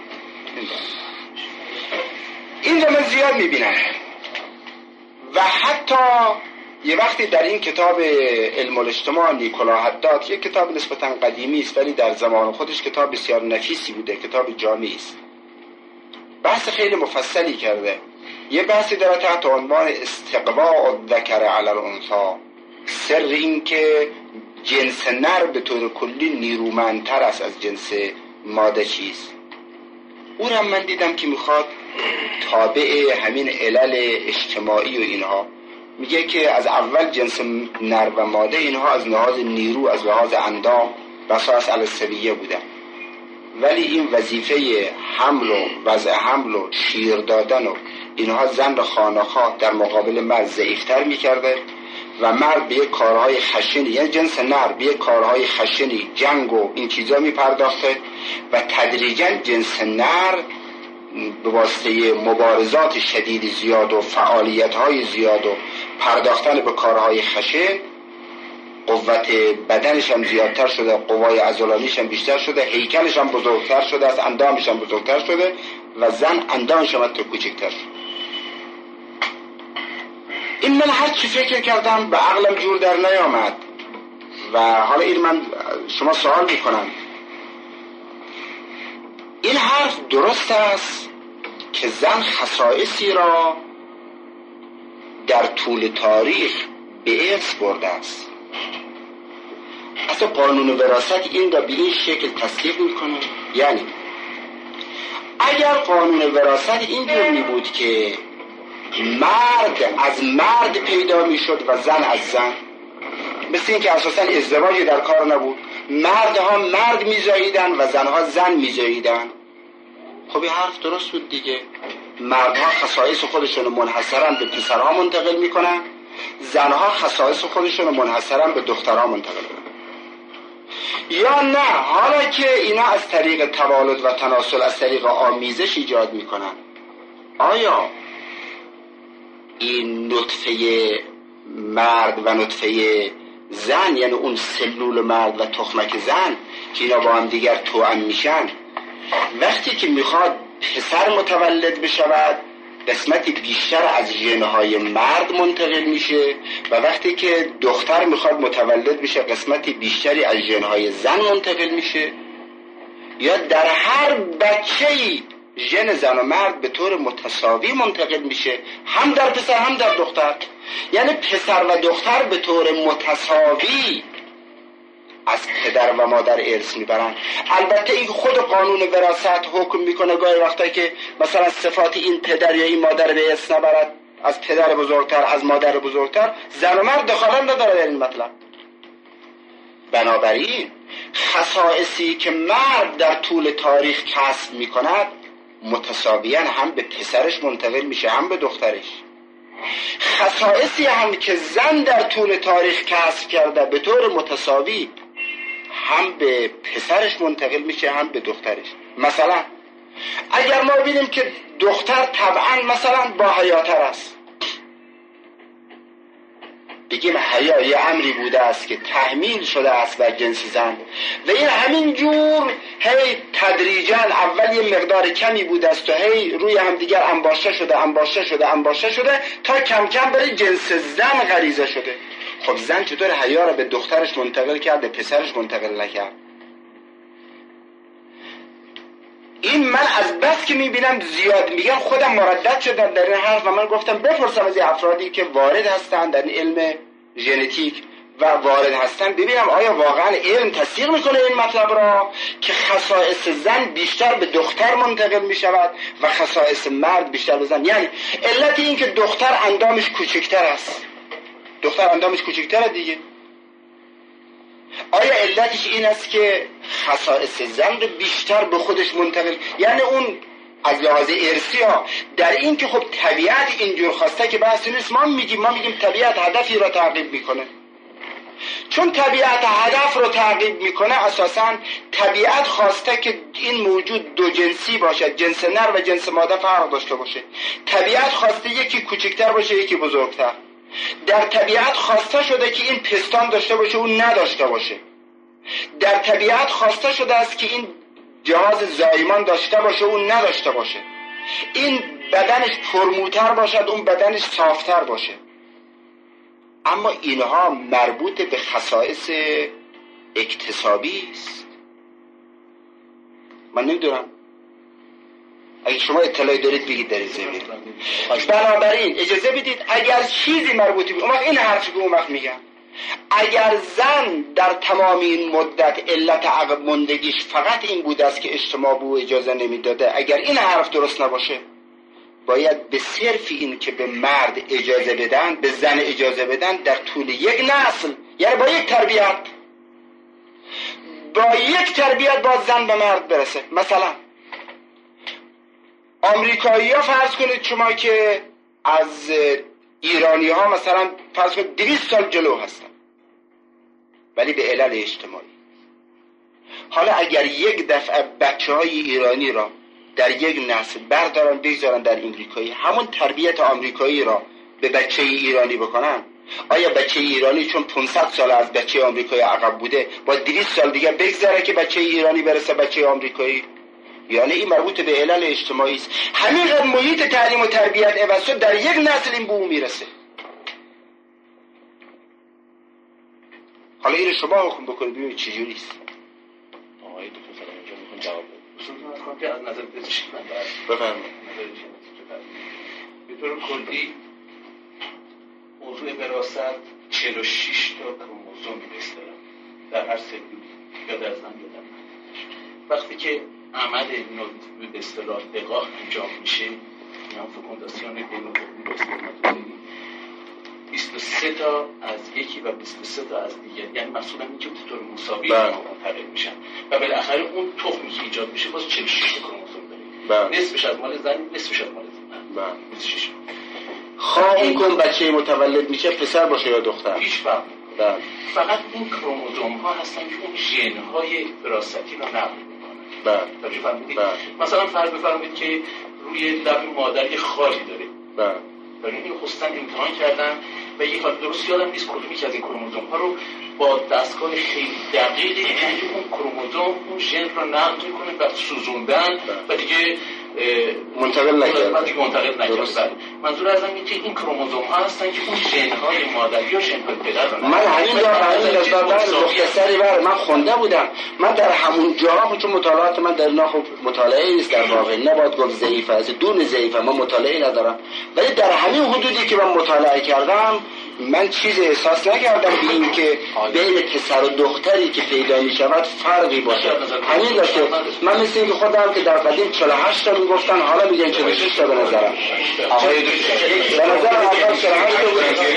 این رو من زیاد میبینم و حتی یه وقتی در این کتاب علم الاجتماع نیکولا حداد، یک کتاب نسبتاً قدیمی است ولی در زمان خودش کتاب بسیار نفیسی بوده، کتاب جامعی است، بحث خیلی مفصلی کرده. یه بحثی داره تحت عنوان استقواء الذکر علی الانثی، سر این که جنس نر به طور کلی نیرومندتر است از جنس ماده چیست. او را من دیدم که میخواد تابع همین علل اجتماعی و اینها، میگه که از اول جنس نر و ماده اینها از لحاظ نیرو، از لحاظ اندام بساس السویه بودن، ولی این وظیفه حمل و وضع حمل و شیر دادن و اینها زن را خانه‌خواه در مقابل مرد ضعیفتر میکرده و مرد به یک کارهای خشنی، یعنی جنس نر به یک کارهای خشنی، جنگ و این چیزا میپرداخته و تدریجا جنس نر به واسطه مبارزات شدید زیاد و فعالیت‌های زیاد و پرداختن به کارهای خشن، قوت بدنش هم زیادتر شده، قوای عضلانیش هم بیشتر شده، هیکلش هم بزرگتر شده است، اندامش هم بزرگتر شده و زن اندامش هم حتی کوچکتر شده. این من هر چی فکر کردم به عقلم جور در نیامد و حالا این من شما سوال میکنم، این حرف درست است که زن خصائصی را در طول تاریخ به ارث برده است، اصلا قانون وراثت این را به این شکل تصدیق میکنه. یعنی اگر قانون وراثت اینجور می بود که مرد از مرد پیدا میشد و زن از زن، مثل این که اساسا ازدواجی در کار نبود، مردها مرد میزاییدن و زنها زن میزاییدن، خب این حرف درست بود دیگه. مردها خصایص خودشون منحصرا به پسرها منتقل میکنن، زنها خصایص خودشون منحصرا به دخترها منتقل میکنن. یا نه، حالا که اینا از طریق توالد و تناسل، از طریق آمیزش ایجاد میکنن، آیا این نطفه مرد و نطفه زن، یعنی اون سلول مرد و تخمک زن که اینا با هم دیگر توأم میشن، وقتی که میخواد پسر متولد بشود قسمتی بیشتر از ژن‌های مرد منتقل میشه و وقتی که دختر میخواد متولد بشه قسمتی بیشتری از ژن‌های زن منتقل میشه؟ یا در هر بچه‌ای ژن زن و مرد به طور متساوی منتقل میشه، هم در پسر هم در دختر؟ یعنی پسر و دختر به طور متساوی از پدر و مادر ارث میبرن. البته این خود قانون وراثت حکم میکنه گاهی وقتا که مثلا صفات این پدر یا این مادر به ارث نبرد، از پدر بزرگتر از مادر بزرگتر، زن و مرد دخالت نداره در این مطلب. بنابراین خصائصی که مرد در طول تاریخ کسب میکند متساویاً هم به پسرش منتقل میشه هم به دخترش. خصائصی هم که زن در طول تاریخ کسب کرده به طور متساوی هم به پسرش منتقل میشه هم به دخترش. مثلا اگر ما ببینیم که دختر طبعا مثلا با حیاتر است، بگیم حیا یه امری بوده است که تحمیل شده است بر جنس زن و این همین جور هی تدریجاً اول یه مقدار کمی بوده است و هی روی هم دیگر انباشته شده تا کم کم برای جنس زن غریزه شده. خب زن چطور حیا را به دخترش منتقل کرد به پسرش منتقل نکرد؟ این من از بس که میبینم زیاد میگن خودم مردد شدم در این حرف و من گفتم بپرسم از افرادی که وارد هستن در علم ژنتیک و وارد هستن ببینم آیا واقعا علم تصدیق میکنه این مطلب را که خصائص زن بیشتر به دختر منتقل میشود و خصائص مرد بیشتر به زن. یعنی علت این که دختر اندامش کوچکتر است، دختر اندامش کوچکتره دیگه، آیا علتش این است که خصائص زن رو بیشتر به خودش منتقل، یعنی اون از لحاظ ارثی ها در این که خب طبیعت اینجور خواسته که بحثی نیست، ما میگیم طبیعت هدفی را تعقیب میکنه. چون طبیعت هدف رو تعقیب میکنه اساساً طبیعت خواسته که این موجود دو جنسی باشد، جنس نر و جنس ماده فرق داشته باشه. طبیعت خواسته یکی کوچکتر باشه یکی بزرگتر. در طبیعت خواسته شده که این پستان داشته باشه اون نداشته باشه. در طبیعت خواسته شده است که این جهاز زایمان داشته باشه اون نداشته باشه. این بدنش پرموتر باشد اون بدنش صافتر باشه. اما اینها مربوط به خصائص اکتسابی است. من نمیدونم، اگه شما اطلاعی دارید بگید در این زمینه. بنابراین اجازه بدید اگر چیزی مربوط به اون وقت این حرفی که اون وقت میگم، اگر زن در تمام این مدت علت عقب ماندگیش فقط این بوده است که اجتماع به او اجازه نمیداده، اگر این حرف درست نباشه باید به صرف این که به مرد اجازه بدن به زن اجازه بدن در طول یک نسل، یعنی با یک تربیت با زن به مرد برسه. مثلا آمریکایی ها فرض کنید شما که از ایرانی ها مثلا فرض کنید 200 سال جلو هستن ولی به علل اجتماعی. حالا اگر یک دفعه بچه های ایرانی را در یک نسل بردارن بگذارن در امریکایی، همون تربیت آمریکایی را به بچه ایرانی بکنن، آیا بچه ایرانی چون 500 سال از بچه آمریکایی عقب بوده با 200 سال دیگه بگذاره که بچه ایرانی برسه بچه آمریکایی؟ یعنی این مربوط به علل اجتماعی است. همینقدر محیط تعلیم و تربیت عوض شد در یک نسل این به اون میرسه. حالا این شما حکم بکنید ببینید چجوری است. آقای دکتر سلام اینجا میخوام جواب بدم. که از نظر پزشکی من بفرمایید. به طور کلی موضوع وراثت 46 تا کروموزوم به اصطلاح در هر سلول یا در زن یا در مرد. وقتی که عمل به اصطلاح لقاح انجام میشه، یا فکونداسیون بین‌النهری به اصطلاح 23 تا از یکی و 23 تا از دیگر، یعنی مسئولا این که به طور مساوی منتقل میشن و بالاخره اون تخمی که ایجاد میشه باز 46 کروموزوم داره، نصفش از مال زن، نصفش از مال زن. 26. خواه اون کن بچه متولد میشه پسر باشه یا دختر، هیچ فرق. فقط این کروموزوم ها هستن که اون ژن های وراثتی رو نقل میکنن. توجه فرمودید؟ مثلا فرض بفرمایید که روی لب مادر یه خالی داره. این خصوصا امتحان کردن و یه حال درست یادم نیست کدومی که از این کروموزوم ها رو با دستگاه خیلی دقیقی یعنی اون کروموزوم اون ژن رو نقل میکنه و سوزوندن و دیگه منتقل نکرد. منظور ازم اینه که این کروموزوم ها هستن که اون ژن های مادری و ژن های پدر رو من همین مختصری من خونده بودم. من در همون جاها، چون مطالعات من در اینا خب مطالعه نیست در واقع، نباید گفت ضعیفه، از دون ضعیفه، من مطالعه ندارم، ولی در همین حدودی که من مطالعه کردم من چیز احساس نکردم به این که بین پسر و دختری که پیدا می شود فرقی باشه. همین داشته من مثل این که خودم که در قدیم 48 تا میگفتن، حالا میگن 46 تا به نظرم. به نظرم اول 48 تا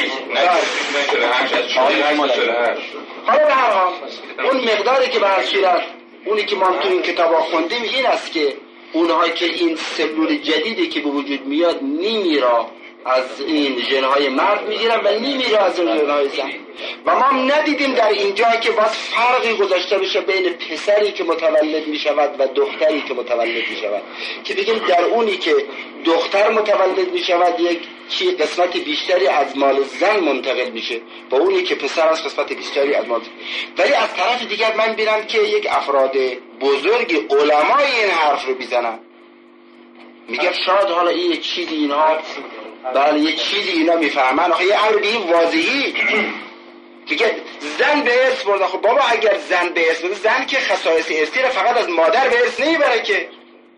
حالا به هر حال اون مقداری که به هر صورت اونی که ما تو این کتابا خوندیم این است که اونهایی که این سلول جدیدی که به وجود میاد نیمی را از این ژن‌های مرد میگیرن و نیمی را از اون ژن‌های زن، و ما ندیدیم در اینجا که باز فرقی گذاشته بشه بین پسری که متولد میشود و دختری که متولد میشود، که بگیم در اونی که دختر متولد میشود یک قسمت بیشتری از مال زن منتقل میشه با اونی که پسر از قسمت بیشتری از مال. ولی از طرف دیگر من بینم که یک افراد بزرگ علمای این حرف رو بیزنن، میگم شاید حالا این یه چیزی اینها بله یه چیزی اینا میفهمن. آخه یه امر به این واضحی دیگه زن به ارث برده. خب بابا اگر زن به ارث برده، زن که خصایص ارثی رو فقط از مادر به ارث نمیبره که.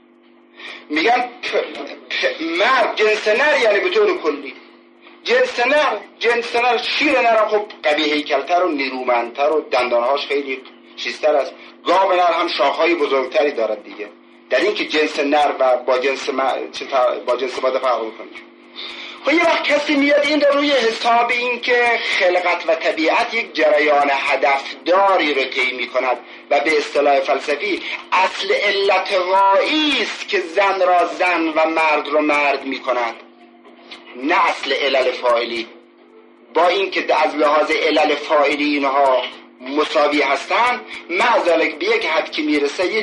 میگن مرد جنس نر، یعنی به طور کلی جنس نر شیر نر خب قوی هیکلتر و نیرومندتر و دندانهاش خیلی چیزتر است. گاو نر هم شاخهای بزرگتری دارد دیگه، در این که جنس نر و با جنس ماده فرق میکنه. خب یه وقت کسی میاد این رو روی حساب این که خلقت و طبیعت یک جریان هدفداری رو طی میکند و به اصطلاح فلسفی اصل علت غایی است که زن را زن و مرد را مرد میکند، نه اصل علل فاعلی. با این که از لحاظ علل فاعلی اینها مساوی هستن، معذالک به یک حد که میرسه یه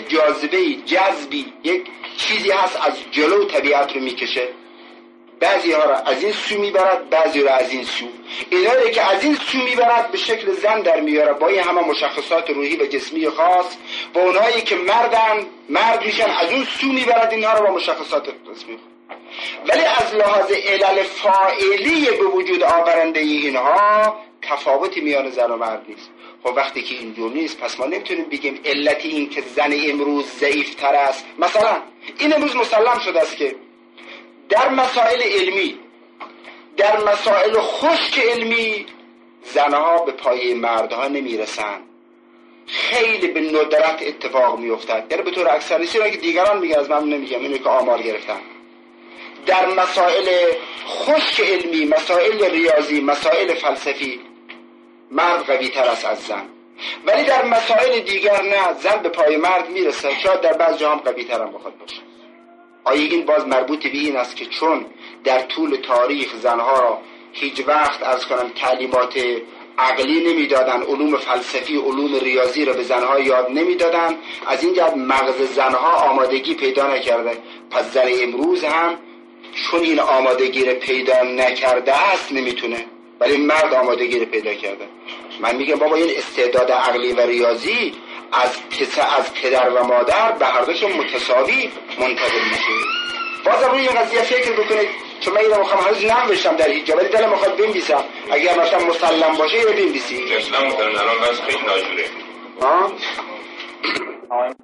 جذبی یک چیزی هست از جلو طبیعت رو میکشه، بعضی ها را از این سو میبرد، بعضی را از این سو. اینایی که از این سو میبرد به شکل زن در میاره با این همه مشخصات روحی و جسمی خاص، و اونایی که مرد میشن از اون سو میبرد اینها را با مشخصات جسمی. ولی از لحاظ علل فاعلی به وجود آورنده اینها تفاوتی میان زن و مرد نیست. خب وقتی که اینجور نیست، پس ما نمیتونیم بگیم علت این که زن امروز ضعیف‌تر است. مثلا این امروز مسلم شده است که در مسائل علمی، در مسائل خشک علمی، زنها به پایه مردها نمیرسن، خیلی به ندرت اتفاق میافتد. در به طور اکثریتی را که دیگران میگن، از من نمیگم، اینو که آمار گرفتن، در مسائل خشک علمی، مسائل ریاضی، مسائل فلسفی، مرد قوی تر است از زن. ولی در مسائل دیگر نه، زن به پای مرد میرسه، شاید در بعض جا هم قوی تر هم بخواد باشه. آیا این باز مربوط به این است که چون در طول تاریخ زنها را هیچ وقت تعلیمات عقلی نمیدادن، علوم فلسفی، علوم ریاضی را به زنها یاد نمیدادن، از این جهت مغز زنها آمادگی پیدا نکرده، پس زن امروز هم چون این آمادگی را پیدا نکرده است نمیتونه، ولی مرد آمادگی را پیدا کرده. من میگم بابا این استعداد عقلی و ریاضی از پدر و مادر به هر دوشون متساوی منتقل میشه. بازم روی این قضیه فکر بکنید، چون من اینو میخوام هنوز ننوشتم در هیچ جا، ولی دلم میخواد بنویسم، اگر مثلا مسلم باشه یا بنویسی. اسلام مثلا الان خیلی ناجوره.